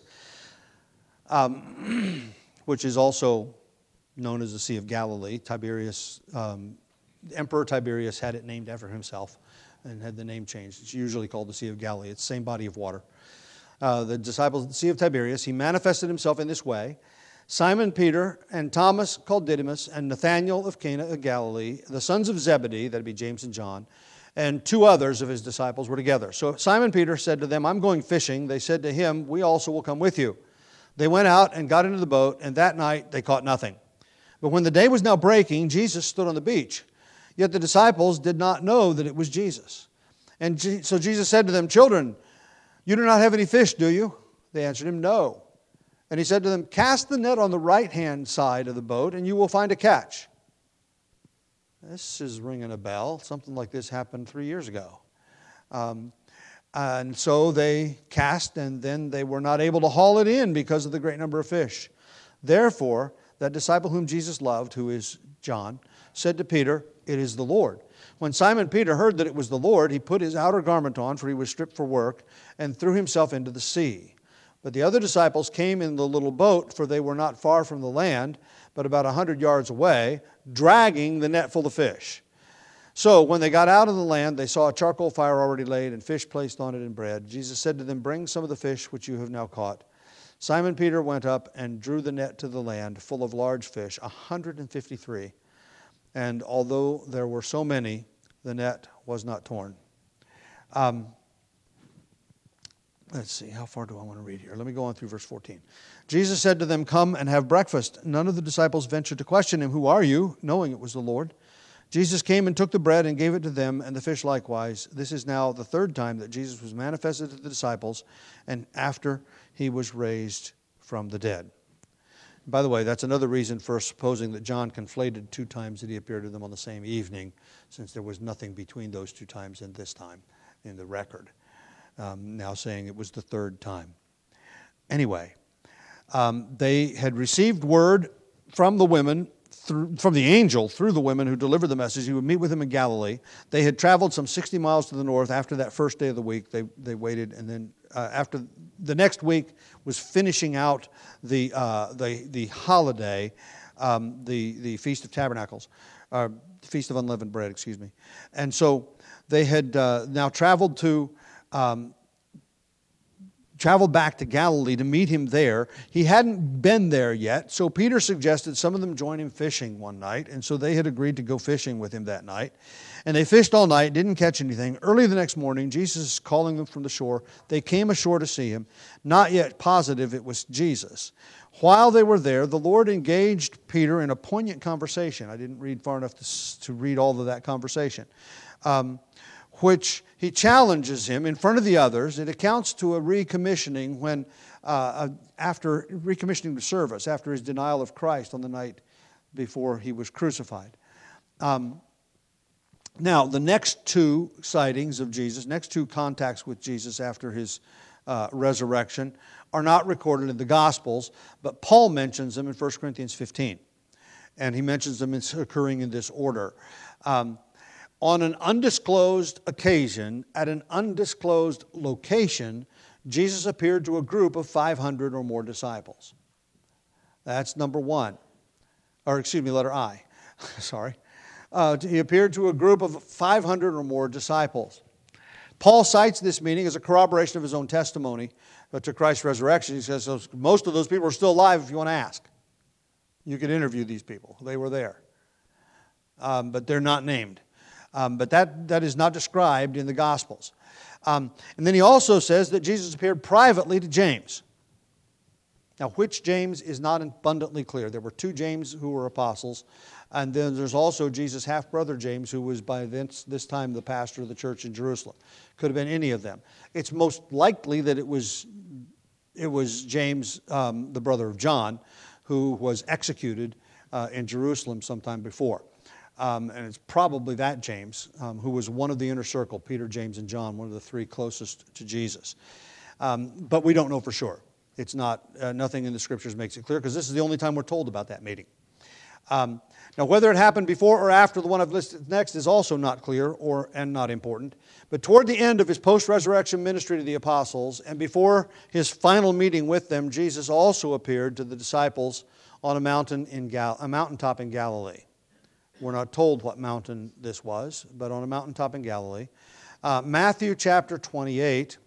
um, which is also known as the Sea of Galilee. Tiberius, um, Emperor Tiberius had it named after himself and had the name changed. It's usually called the Sea of Galilee. It's the same body of water. Uh, the disciples at the Sea of Tiberias, he manifested himself in this way. Simon Peter and Thomas called Didymus and Nathanael of Cana of Galilee, the sons of Zebedee, that'd be James and John, and two others of his disciples were together. So Simon Peter said to them, "I'm going fishing." They said to him, "We also will come with you." They went out and got into the boat, and that night they caught nothing. But when the day was now breaking, Jesus stood on the beach. Yet the disciples did not know that it was Jesus. And so Jesus said to them, "Children, you do not have any fish, do you?" They answered him, "No." And he said to them, "Cast the net on the right-hand side of the boat, and you will find a catch." This is ringing a bell. Something like this happened three years ago. Um, and so they cast, and then they were not able to haul it in because of the great number of fish. Therefore, that disciple whom Jesus loved, who is John, said to Peter, "It is the Lord." When Simon Peter heard that it was the Lord, he put his outer garment on, for he was stripped for work, and threw himself into the sea. But the other disciples came in the little boat, for they were not far from the land, but about a hundred yards away, dragging the net full of fish. So when they got out of the land, they saw a charcoal fire already laid, and fish placed on it and bread. Jesus said to them, "Bring some of the fish which you have now caught." Simon Peter went up and drew the net to the land, full of large fish, a hundred and fifty-three. And although there were so many, the net was not torn. Um, let's see, how far do I want to read here? Let me go on through verse fourteen. Jesus said to them, "Come and have breakfast." None of the disciples ventured to question him, "Who are you?" knowing it was the Lord. Jesus came and took the bread and gave it to them, and the fish likewise. This is now the third time that Jesus was manifested to the disciples, and after he was raised from the dead. By the way, that's another reason for supposing that John conflated two times that he appeared to them on the same evening, since there was nothing between those two times and this time in the record. Um, now saying it was the third time. Anyway, um, they had received word from the women, through, from the angel through the women who delivered the message. He would meet with them in Galilee. They had traveled some sixty miles to the north. After that first day of the week, they, they waited, and then uh, after the next week was finishing out the uh, the the holiday, um, the the Feast of Tabernacles, uh, Feast of Unleavened Bread, excuse me, and so they had uh, now traveled to. Um, traveled back to Galilee to meet him there. He hadn't been there yet, so Peter suggested some of them join him fishing one night, and so they had agreed to go fishing with him that night. And they fished all night, didn't catch anything. Early the next morning, Jesus is calling them from the shore. They came ashore to see him, not yet positive it was Jesus. While they were there, the Lord engaged Peter in a poignant conversation. I didn't read far enough to, to read all of that conversation. Um, which he challenges him in front of the others. It accounts to a recommissioning when, uh, after recommissioning to service, after his denial of Christ on the night before he was crucified. Um, now, the next two sightings of Jesus, next two contacts with Jesus after his uh, resurrection, are not recorded in the Gospels, but Paul mentions them in First Corinthians fifteen. And he mentions them as occurring in this order. Um, On an undisclosed occasion, at an undisclosed location, Jesus appeared to a group of five hundred or more disciples. That's number one. Or excuse me, letter I. Sorry. Uh, he appeared to a group of five hundred or more disciples. Paul cites this meeting as a corroboration of his own testimony to Christ's resurrection. He says most of those people are still alive if you want to ask. You could interview these people. They were there. Um, but they're not named. Um, but that, that is not described in the Gospels. Um, and then he also says that Jesus appeared privately to James. Now, which James is not abundantly clear. There were two James who were apostles, and then there's also Jesus' half-brother James, who was by this, this time the pastor of the church in Jerusalem. Could have been any of them. It's most likely that it was, it was James, um, the brother of John, who was executed uh, in Jerusalem sometime before. Um, and it's probably that James, um, who was one of the inner circle, Peter, James, and John, one of the three closest to Jesus. Um, but we don't know for sure. It's not, uh, nothing in the Scriptures makes it clear, because this is the only time we're told about that meeting. Um, now, whether it happened before or after the one I've listed next is also not clear or and not important. But toward the end of his post-resurrection ministry to the apostles, and before his final meeting with them, Jesus also appeared to the disciples on a mountain in Gal- a mountaintop in Galilee. We're not told what mountain this was, but on a mountaintop in Galilee. Uh, Matthew chapter twenty-eight.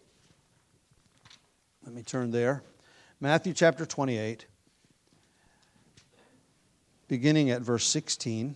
Let me turn there. Matthew chapter twenty-eight, beginning at verse sixteen.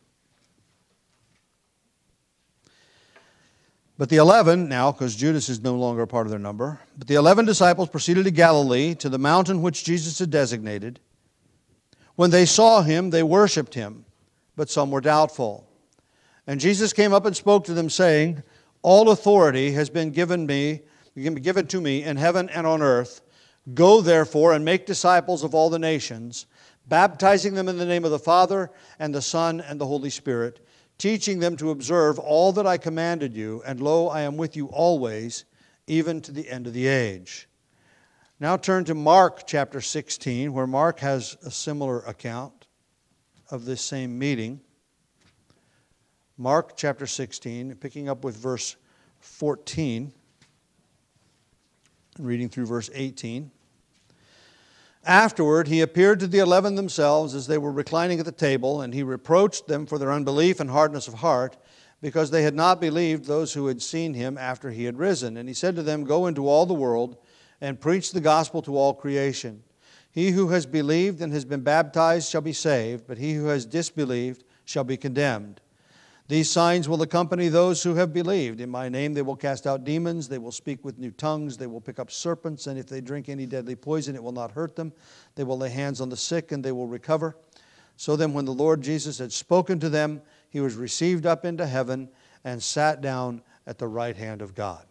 But the eleven, now, because Judas is no longer a part of their number, but the eleven disciples proceeded to Galilee, to the mountain which Jesus had designated. When they saw him, they worshipped him, but some were doubtful. And Jesus came up and spoke to them, saying, "All authority has been given me, given to me in heaven and on earth. Go therefore and make disciples of all the nations, baptizing them in the name of the Father and the Son and the Holy Spirit, teaching them to observe all that I commanded you, and lo, I am with you always, even to the end of the age." Now turn to Mark chapter sixteen, where Mark has a similar account of this same meeting. Mark chapter sixteen, picking up with verse fourteen, and reading through verse eighteen. Afterward, he appeared to the eleven themselves as they were reclining at the table, and he reproached them for their unbelief and hardness of heart, because they had not believed those who had seen him after he had risen. And he said to them, "Go into all the world and preach the gospel to all creation. He who has believed and has been baptized shall be saved, but he who has disbelieved shall be condemned. These signs will accompany those who have believed. In my name they will cast out demons, they will speak with new tongues, they will pick up serpents, and if they drink any deadly poison, it will not hurt them. They will lay hands on the sick, and they will recover. So then when the Lord Jesus had spoken to them, he was received up into heaven and sat down at the right hand of God.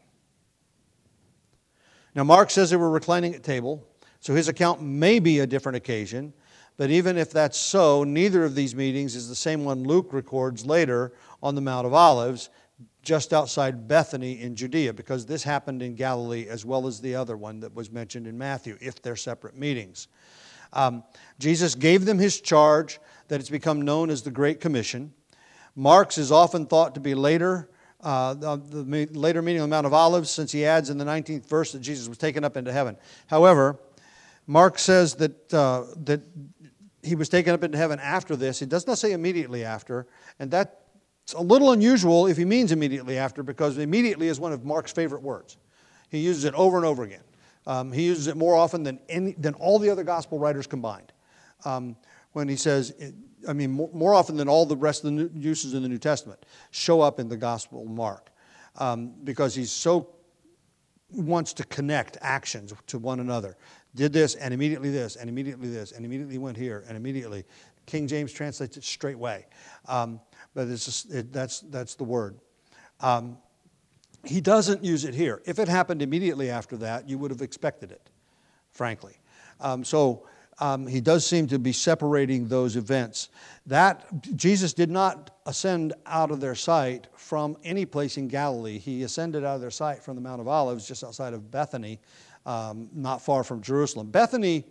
Now Mark says they were reclining at table, so his account may be a different occasion. But even if that's so, neither of these meetings is the same one Luke records later on the Mount of Olives, just outside Bethany in Judea, because this happened in Galilee as well as the other one that was mentioned in Matthew, if they're separate meetings. Um, Jesus gave them his charge that it's become known as the Great Commission. Mark's is often thought to be later, uh, the, the later meeting on the Mount of Olives, since he adds in the nineteenth verse that Jesus was taken up into heaven. However, Mark says that uh, that he was taken up into heaven after this. He does not say immediately after, and that's a little unusual if he means immediately after, because immediately is one of Mark's favorite words. He uses it over and over again. Um, he uses it more often than any than all the other gospel writers combined. Um, when he says, I mean, more, more often than all the rest of the new, uses in the New Testament show up in the Gospel of Mark, um, because he so wants to connect actions to one another. Did this, and immediately this, and immediately this, and immediately went here, and immediately. King James translates it straightway, um, but it's just, it, that's that's the word. Um, he doesn't use it here. If it happened immediately after that, you would have expected it, frankly. Um, so um, he does seem to be separating those events. That Jesus did not ascend out of their sight from any place in Galilee. He ascended out of their sight from the Mount of Olives, just outside of Bethany. Um, not far from Jerusalem. Bethany,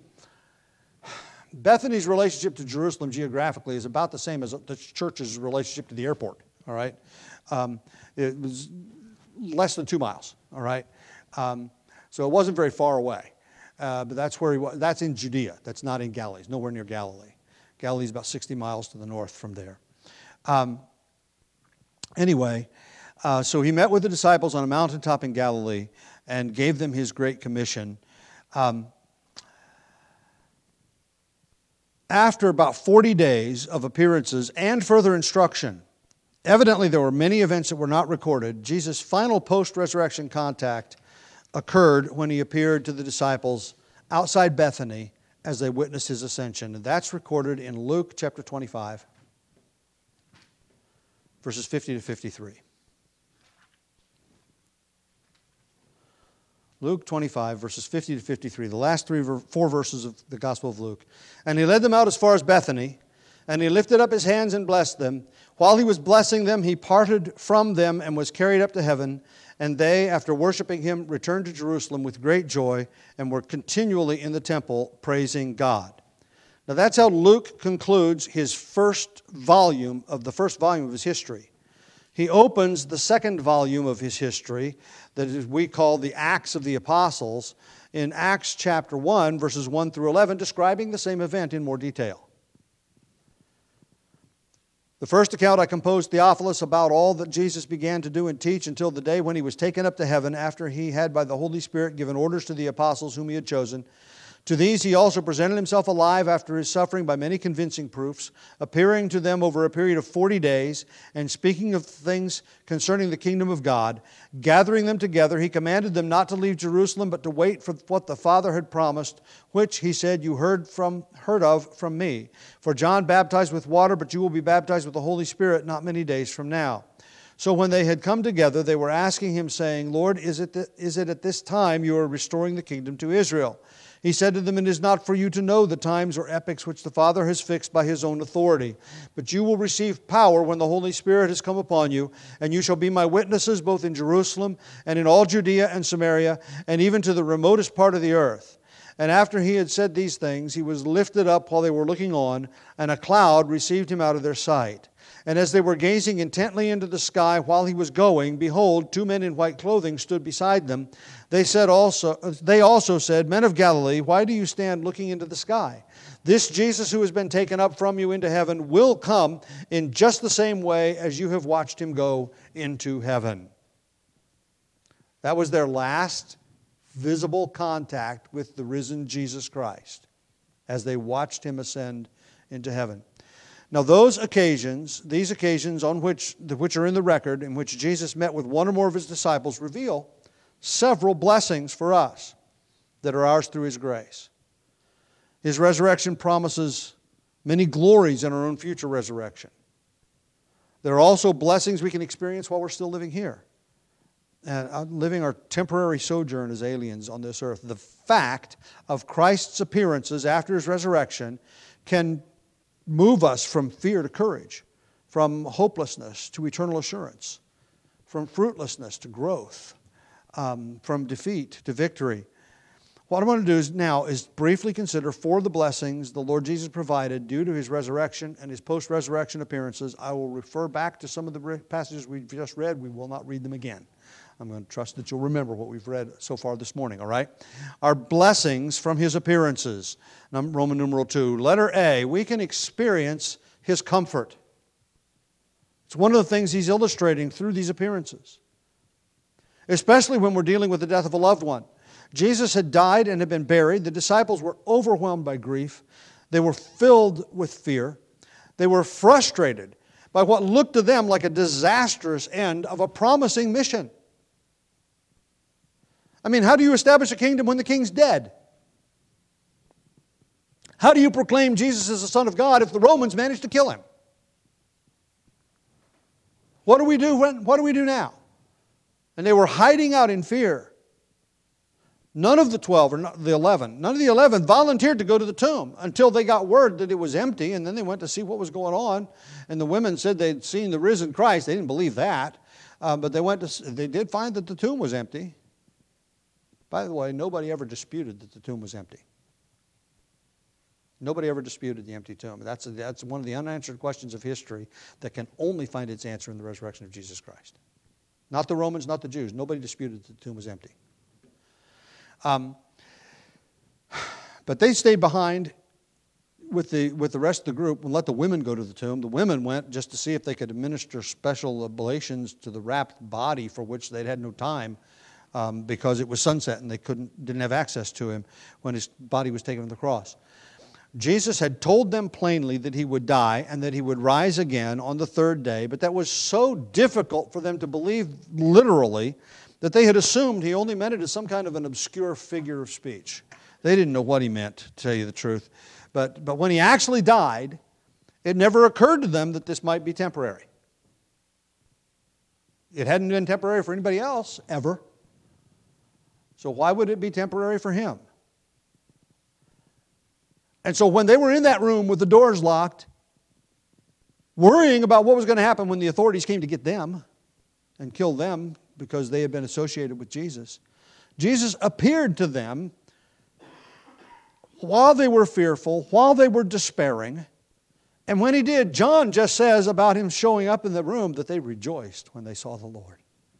Bethany's relationship to Jerusalem geographically is about the same as the church's relationship to the airport, all right? Um, it was less than two miles, all right? Um, so it wasn't very far away. Uh, but that's where he was. That's in Judea. That's not in Galilee. It's nowhere near Galilee. Galilee is about sixty miles to the north from there. Um, anyway, uh, so he met with the disciples on a mountaintop in Galilee and gave them his Great Commission. Um, after about forty days of appearances and further instruction, evidently there were many events that were not recorded. Jesus' final post-resurrection contact occurred when he appeared to the disciples outside Bethany as they witnessed his ascension. And that's recorded in Luke chapter twenty-five, verses fifty to fifty-three. Luke twenty-five, verses fifty to fifty-three, the last three, four verses of the Gospel of Luke. And he led them out as far as Bethany, and he lifted up his hands and blessed them. While he was blessing them, he parted from them and was carried up to heaven. And they, after worshiping him, returned to Jerusalem with great joy and were continually in the temple praising God. Now that's how Luke concludes his first volume of the first volume of his history. He opens the second volume of his history that we call the Acts of the Apostles in Acts chapter one, verses one through eleven, describing the same event in more detail. The first account I composed, Theophilus, about all that Jesus began to do and teach until the day when he was taken up to heaven, after he had by the Holy Spirit given orders to the apostles whom he had chosen. To these he also presented himself alive after his suffering by many convincing proofs, appearing to them over a period of forty days, and speaking of things concerning the kingdom of God. Gathering them together, he commanded them not to leave Jerusalem, but to wait for what the Father had promised, which, he said, you heard from heard of from me. For John baptized with water, but you will be baptized with the Holy Spirit not many days from now. So when they had come together, they were asking him, saying, Lord, is it, th- is it at this time you are restoring the kingdom to Israel? He said to them, it is not for you to know the times or epochs which the Father has fixed by his own authority. But you will receive power when the Holy Spirit has come upon you, and you shall be my witnesses both in Jerusalem and in all Judea and Samaria, and even to the remotest part of the earth. And after he had said these things, he was lifted up while they were looking on, and a cloud received him out of their sight. And as they were gazing intently into the sky while he was going, behold, two men in white clothing stood beside them. They said also, they also said, Men of Galilee, why do you stand looking into the sky? This Jesus who has been taken up from you into heaven will come in just the same way as you have watched him go into heaven. That was their last visible contact with the risen Jesus Christ as they watched him ascend into heaven. Now those occasions, these occasions on which, which are in the record, in which Jesus met with one or more of his disciples, reveal several blessings for us that are ours through his grace. His resurrection promises many glories in our own future resurrection. There are also blessings we can experience while we're still living here, and living our temporary sojourn as aliens on this earth. The fact of Christ's appearances after his resurrection can move us from fear to courage, from hopelessness to eternal assurance, from fruitlessness to growth, um, from defeat to victory. What I want to do is now is briefly consider four of the blessings the Lord Jesus provided due to his resurrection and his post-resurrection appearances. I will refer back to some of the passages we've just read. We will not read them again. I'm going to trust that you'll remember what we've read so far this morning, all right? Our blessings from his appearances. Roman numeral two. Letter A, we can experience his comfort. It's one of the things he's illustrating through these appearances, especially when we're dealing with the death of a loved one. Jesus had died and had been buried. The disciples were overwhelmed by grief. They were filled with fear. They were frustrated by what looked to them like a disastrous end of a promising mission. I mean, how do you establish a kingdom when the king's dead? How do you proclaim Jesus as the Son of God if the Romans managed to kill him? What do we do when, what do we do now? And they were hiding out in fear. None of the twelve, or the eleven, none of the eleven volunteered to go to the tomb until they got word that it was empty, and then they went to see what was going on. And the women said they'd seen the risen Christ. They didn't believe that, uh, but they went to. They did find that the tomb was empty. By the way, nobody ever disputed that the tomb was empty. Nobody ever disputed the empty tomb. That's a, that's one of the unanswered questions of history that can only find its answer in the resurrection of Jesus Christ. Not the Romans, not the Jews. Nobody disputed that the tomb was empty. Um, but they stayed behind with the with the rest of the group and let the women go to the tomb. The women went just to see if they could administer special oblations to the wrapped body, for which they'd had no time um, because it was sunset and they couldn't didn't have access to him when his body was taken to the cross. Jesus had told them plainly that he would die and that he would rise again on the third day, but that was so difficult for them to believe literally that they had assumed he only meant it as some kind of an obscure figure of speech. They didn't know what he meant, to tell you the truth. But, but when he actually died, it never occurred to them that this might be temporary. It hadn't been temporary for anybody else, ever. So why would it be temporary for him? And so when they were in that room with the doors locked, worrying about what was going to happen when the authorities came to get them and kill them, because they had been associated with Jesus, Jesus appeared to them while they were fearful, while they were despairing. And when he did, John just says about him showing up in the room that they rejoiced when they saw the Lord.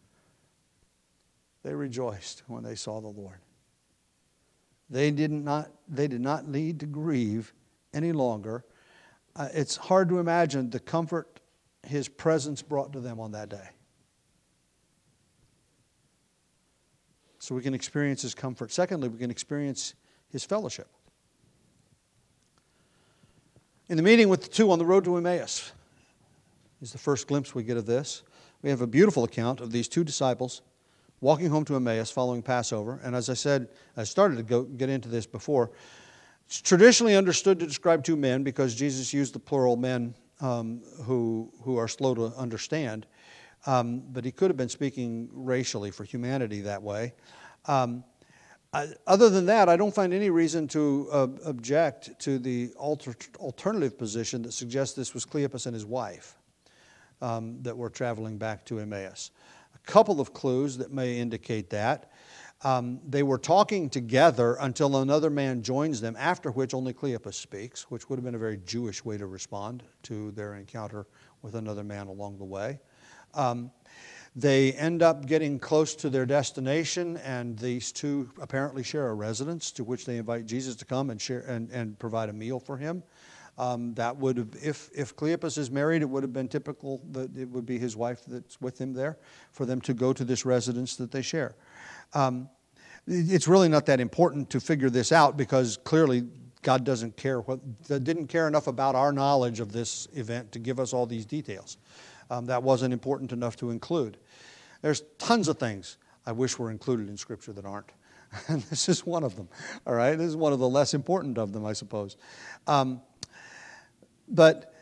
They rejoiced when they saw the Lord. They did not, they did not need to grieve any longer. Uh, it's hard to imagine the comfort his presence brought to them on that day. So we can experience his comfort. Secondly, we can experience his fellowship. In the meeting with the two on the road to Emmaus is the first glimpse we get of this. We have a beautiful account of these two disciples walking home to Emmaus following Passover. And as I said, I started to go, get into this before. It's traditionally understood to describe two men because Jesus used the plural men um, who, who are slow to understand. Um, but he could have been speaking racially for humanity that way. Um, I, other than that, I don't find any reason to uh, object to the alter, alternative position that suggests this was Cleopas and his wife um, that were traveling back to Emmaus. A couple of clues that may indicate that. Um, they were talking together until another man joins them, after which only Cleopas speaks, which would have been a very Jewish way to respond to their encounter with another man along the way. Um, they end up getting close to their destination, and these two apparently share a residence to which they invite Jesus to come and share and, and provide a meal for him. Um, that would have, if if Cleopas is married, it would have been typical that it would be his wife that's with him there for them to go to this residence that they share. Um, it's really not that important to figure this out because clearly God doesn't care, what, didn't care enough about our knowledge of this event to give us all these details. Um, that wasn't important enough to include. There's tons of things I wish were included in Scripture that aren't. And this is one of them, all right? This is one of the less important of them, I suppose. Um, but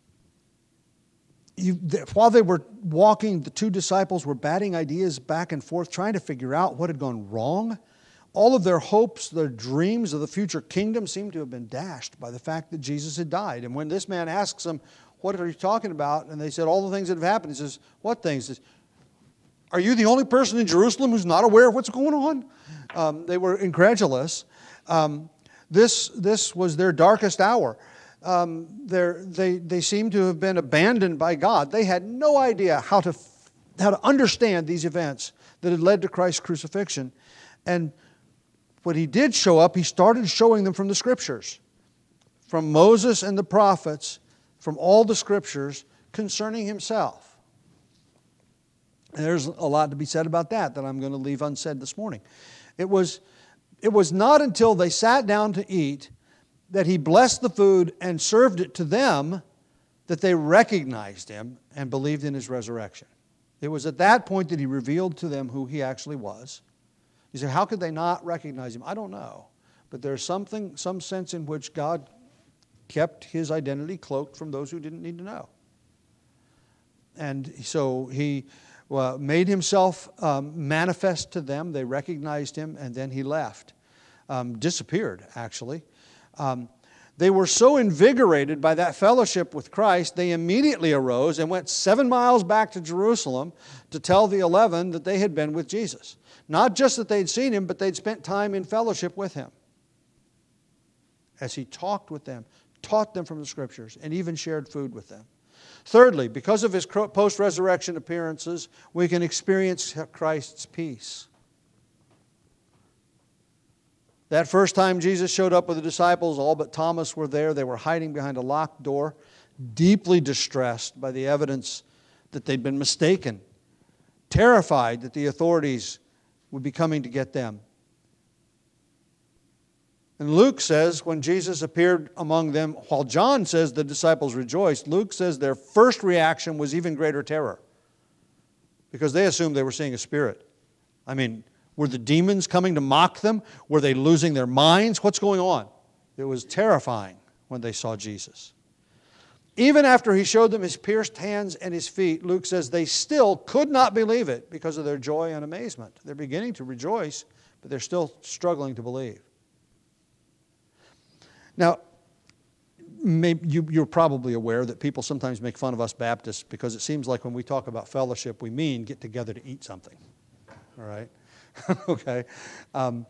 you, while they were walking, the two disciples were batting ideas back and forth, trying to figure out what had gone wrong. All of their hopes, their dreams of the future kingdom seemed to have been dashed by the fact that Jesus had died. And when this man asks them, what are you talking about? And they said, all the things that have happened. He says, what things? He says, are you the only person in Jerusalem who's not aware of what's going on? Um, they were incredulous. Um, this, this was their darkest hour. Um, they, they seemed to have been abandoned by God. They had no idea how to, how to understand these events that had led to Christ's crucifixion. And when he did show up, he started showing them from the Scriptures, from Moses and the prophets, from all the Scriptures concerning himself. And there's a lot to be said about that that I'm going to leave unsaid this morning. It was, it was not until they sat down to eat that he blessed the food and served it to them that they recognized him and believed in his resurrection. It was at that point that he revealed to them who he actually was. You say, how could they not recognize him? I don't know. But there's something, some sense in which God kept his identity cloaked from those who didn't need to know. And so he well, made himself um, manifest to them. They recognized him, and then he left. Um, disappeared, actually. Um, they were so invigorated by that fellowship with Christ, they immediately arose and went seven miles back to Jerusalem to tell the eleven that they had been with Jesus. Not just that they'd seen him, but they'd spent time in fellowship with him as he talked with them, taught them from the Scriptures, and even shared food with them. Thirdly, because of his post-resurrection appearances, we can experience Christ's peace. That first time Jesus showed up with the disciples, all but Thomas were there. They were hiding behind a locked door, deeply distressed by the evidence that they'd been mistaken, terrified that the authorities would be coming to get them. And Luke says when Jesus appeared among them, while John says the disciples rejoiced, Luke says their first reaction was even greater terror because they assumed they were seeing a spirit. I mean, were the demons coming to mock them? Were they losing their minds? What's going on? It was terrifying when they saw Jesus. Even after he showed them his pierced hands and his feet, Luke says they still could not believe it because of their joy and amazement. They're beginning to rejoice, but they're still struggling to believe. Now, maybe you, you're probably aware that people sometimes make fun of us Baptists because it seems like when we talk about fellowship, we mean get together to eat something. All right? Okay? Um,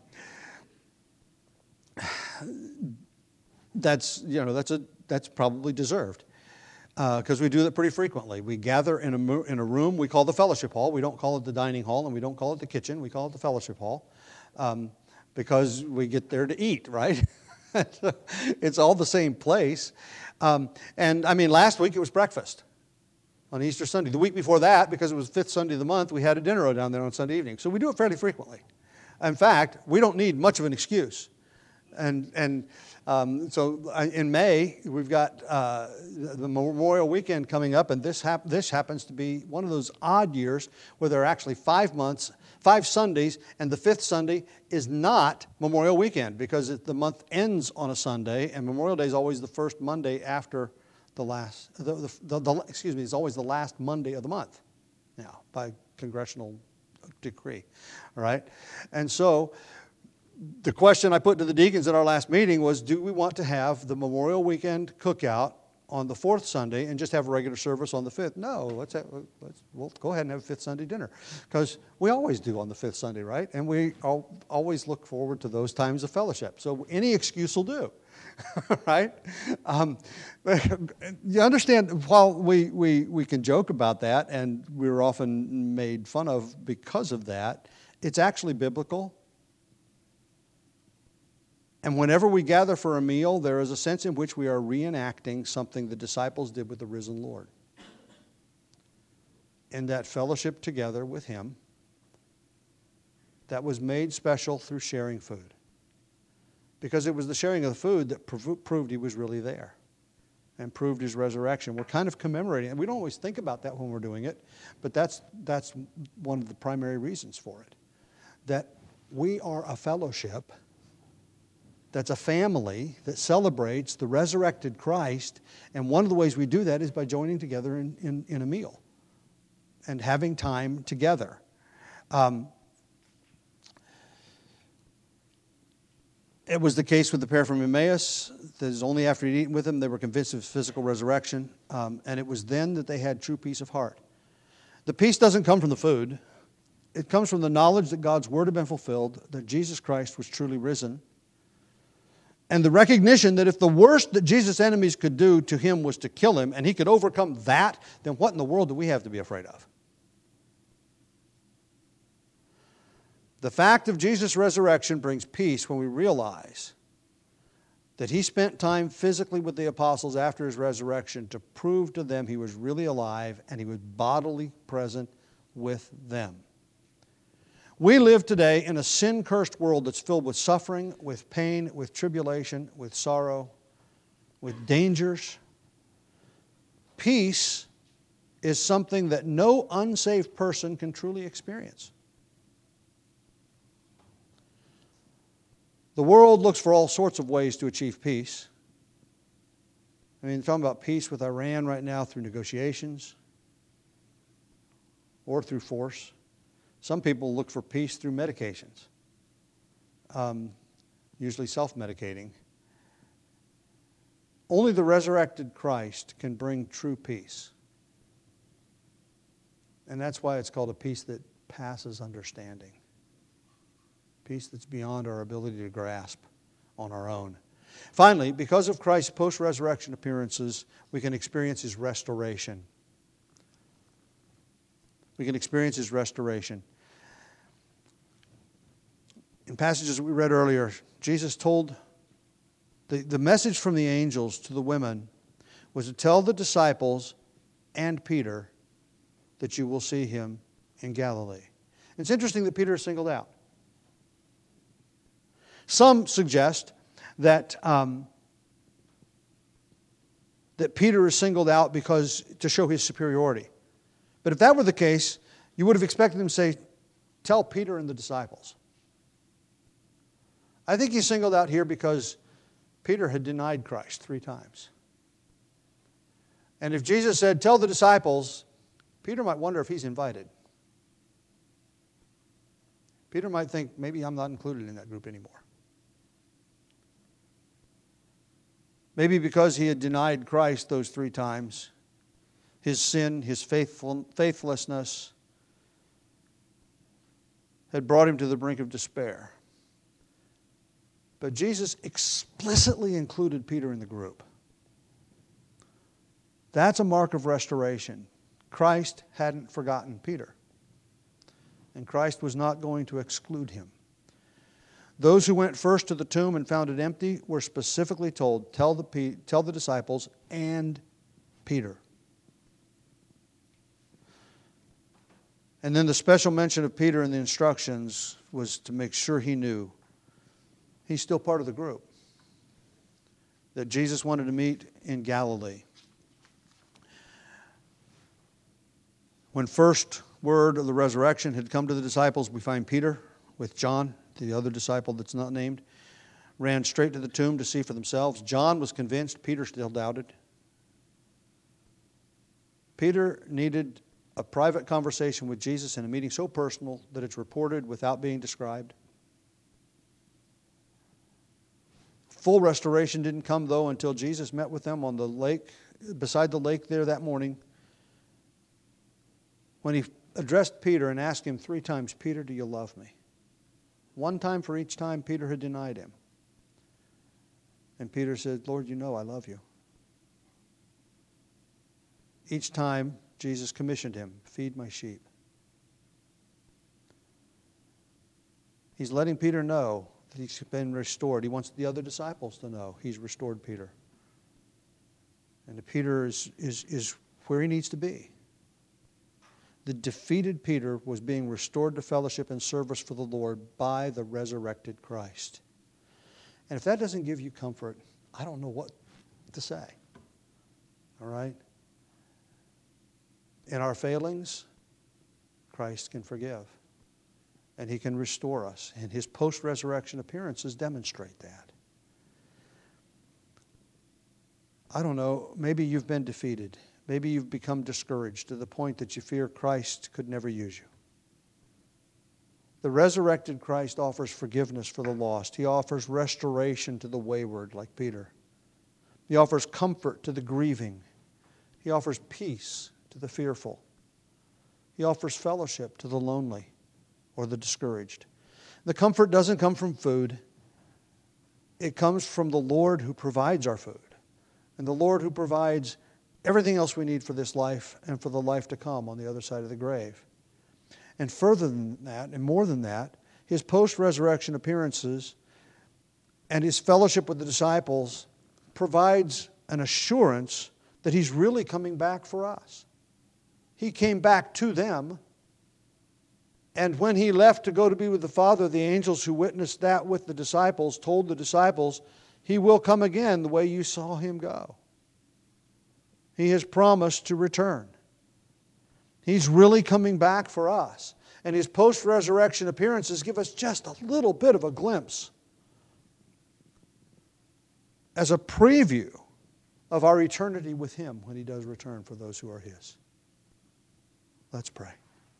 that's, you know, that's, a, that's probably deserved because uh, we do that pretty frequently. We gather in a, in a room we call the fellowship hall. We don't call it the dining hall, and we don't call it the kitchen. We call it the fellowship hall um, because we get there to eat, right? It's all the same place. Um, and, I mean, last week it was breakfast on Easter Sunday. The week before that, because it was the fifth Sunday of the month, we had a dinner down there on Sunday evening. So we do it fairly frequently. In fact, we don't need much of an excuse. And and um, so in May, we've got uh, the Memorial Weekend coming up, and this hap- this happens to be one of those odd years where there are actually five months, five Sundays, and the fifth Sunday is not Memorial Weekend because it, the month ends on a Sunday, and Memorial Day is always the first Monday after the last, the, the, the, the, excuse me, it's always the last Monday of the month now by congressional decree, all right? And so the question I put to the deacons at our last meeting was, do we want to have the Memorial Weekend cookout on the fourth Sunday and just have a regular service on the fifth? No, let's have, let's, we'll go ahead and have a fifth Sunday dinner because we always do on the fifth Sunday, right? And we all, always look forward to those times of fellowship. So any excuse will do, right? Um, you understand, while we, we, we can joke about that and we're often made fun of because of that, it's actually biblical. And whenever we gather for a meal, there is a sense in which we are reenacting something the disciples did with the risen Lord. In that fellowship together with Him that was made special through sharing food. because it was the sharing of the food that prov- proved he was really there and proved his resurrection. We're kind of commemorating, and we don't always think about that when we're doing it, but that's that's one of the primary reasons for it. That we are a fellowship that's a family that celebrates the resurrected Christ, and one of the ways we do that is by joining together in, in, in a meal and having time together. Um, it was the case with the pair from Emmaus. That is only after he'd eaten with them, they were convinced of his physical resurrection, um, and it was then that they had true peace of heart. The peace doesn't come from the food. It comes from the knowledge that God's word had been fulfilled, that Jesus Christ was truly risen, and the recognition that if the worst that Jesus' enemies could do to him was to kill him, and he could overcome that, then what in the world do we have to be afraid of? The fact of Jesus' resurrection brings peace when we realize that he spent time physically with the apostles after his resurrection to prove to them he was really alive and he was bodily present with them. We live today in a sin-cursed world that's filled with suffering, with pain, with tribulation, with sorrow, with dangers. Peace is something that no unsaved person can truly experience. The world looks for all sorts of ways to achieve peace. I mean, talking about peace with Iran right now through negotiations or through force. Some people look for peace through medications, um, usually self-medicating. Only the resurrected Christ can bring true peace. And that's why it's called a peace that passes understanding. Peace that's beyond our ability to grasp on our own. Finally, because of Christ's post-resurrection appearances, we can experience his restoration. We can experience his restoration. In passages that we read earlier, Jesus told, the, the message from the angels to the women was to tell the disciples and Peter that you will see him in Galilee. It's interesting that Peter is singled out. Some suggest that um, that Peter is singled out because to show his superiority. But if that were the case, you would have expected him to say, tell Peter and the disciples. I think he's singled out here because Peter had denied Christ three times. And if Jesus said, tell the disciples, Peter might wonder if he's invited. Peter might think, maybe I'm not included in that group anymore. Maybe because he had denied Christ those three times, his sin, his faithful, faithlessness had brought him to the brink of despair. But Jesus explicitly included Peter in the group. That's a mark of restoration. Christ hadn't forgotten Peter. And Christ was not going to exclude him. Those who went first to the tomb and found it empty were specifically told, tell the, tell the disciples and Peter. And then the special mention of Peter in the instructions was to make sure he knew he's still part of the group that Jesus wanted to meet in Galilee. When first word of the resurrection had come to the disciples, we find Peter with John, the other disciple that's not named, ran straight to the tomb to see for themselves. John was convinced. Peter still doubted. Peter needed a private conversation with Jesus in a meeting so personal that it's reported without being described. Full restoration didn't come, though, until Jesus met with them on the lake, beside the lake there that morning, when he addressed Peter and asked him three times, Peter, do you love me? One time for each time Peter had denied him. And Peter said, Lord, you know I love you. Each time Jesus commissioned him, feed my sheep. He's letting Peter know that he's been restored. He wants the other disciples to know he's restored Peter. And Peter is, is, is where he needs to be. The defeated Peter was being restored to fellowship and service for the Lord by the resurrected Christ. And if that doesn't give you comfort, I don't know what to say. All right? In our failings, Christ can forgive. And He can restore us. And His post-resurrection appearances demonstrate that. I don't know, maybe you've been defeated. Maybe you've become discouraged to the point that you fear Christ could never use you. The resurrected Christ offers forgiveness for the lost. He offers restoration to the wayward, like Peter. He offers comfort to the grieving. He offers peace to the fearful. He offers fellowship to the lonely or the discouraged. The comfort doesn't come from food. It comes from the Lord who provides our food, and the Lord who provides everything else we need for this life and for the life to come on the other side of the grave. And further than that, and more than that, His post-resurrection appearances and His fellowship with the disciples provides an assurance that He's really coming back for us. He came back to them, and when He left to go to be with the Father, the angels who witnessed that with the disciples told the disciples, He will come again the way you saw Him go. He has promised to return. He's really coming back for us. And His post-resurrection appearances give us just a little bit of a glimpse as a preview of our eternity with Him when He does return for those who are His. Let's pray.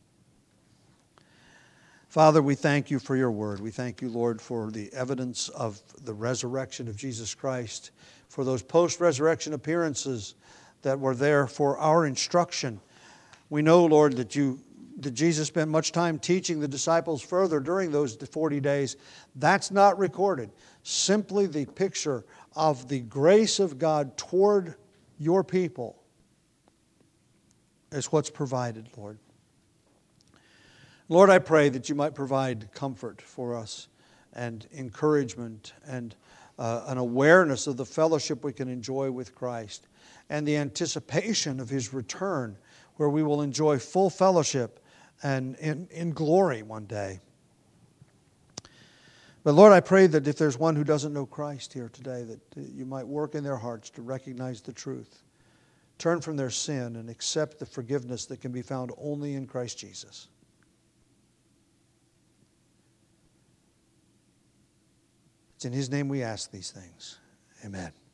Father, we thank You for Your word. We thank You, Lord, for the evidence of the resurrection of Jesus Christ, for those post-resurrection appearances that were there for our instruction. We know, Lord, that you that Jesus spent much time teaching the disciples further during those forty days. That's not recorded. Simply the picture of the grace of God toward Your people is what's provided, Lord. Lord, I pray that You might provide comfort for us and encouragement and uh, an awareness of the fellowship we can enjoy with Christ and the anticipation of His return, where we will enjoy full fellowship and in, in glory one day. But Lord, I pray that if there's one who doesn't know Christ here today, that You might work in their hearts to recognize the truth, turn from their sin, and accept the forgiveness that can be found only in Christ Jesus. It's in His name we ask these things. Amen.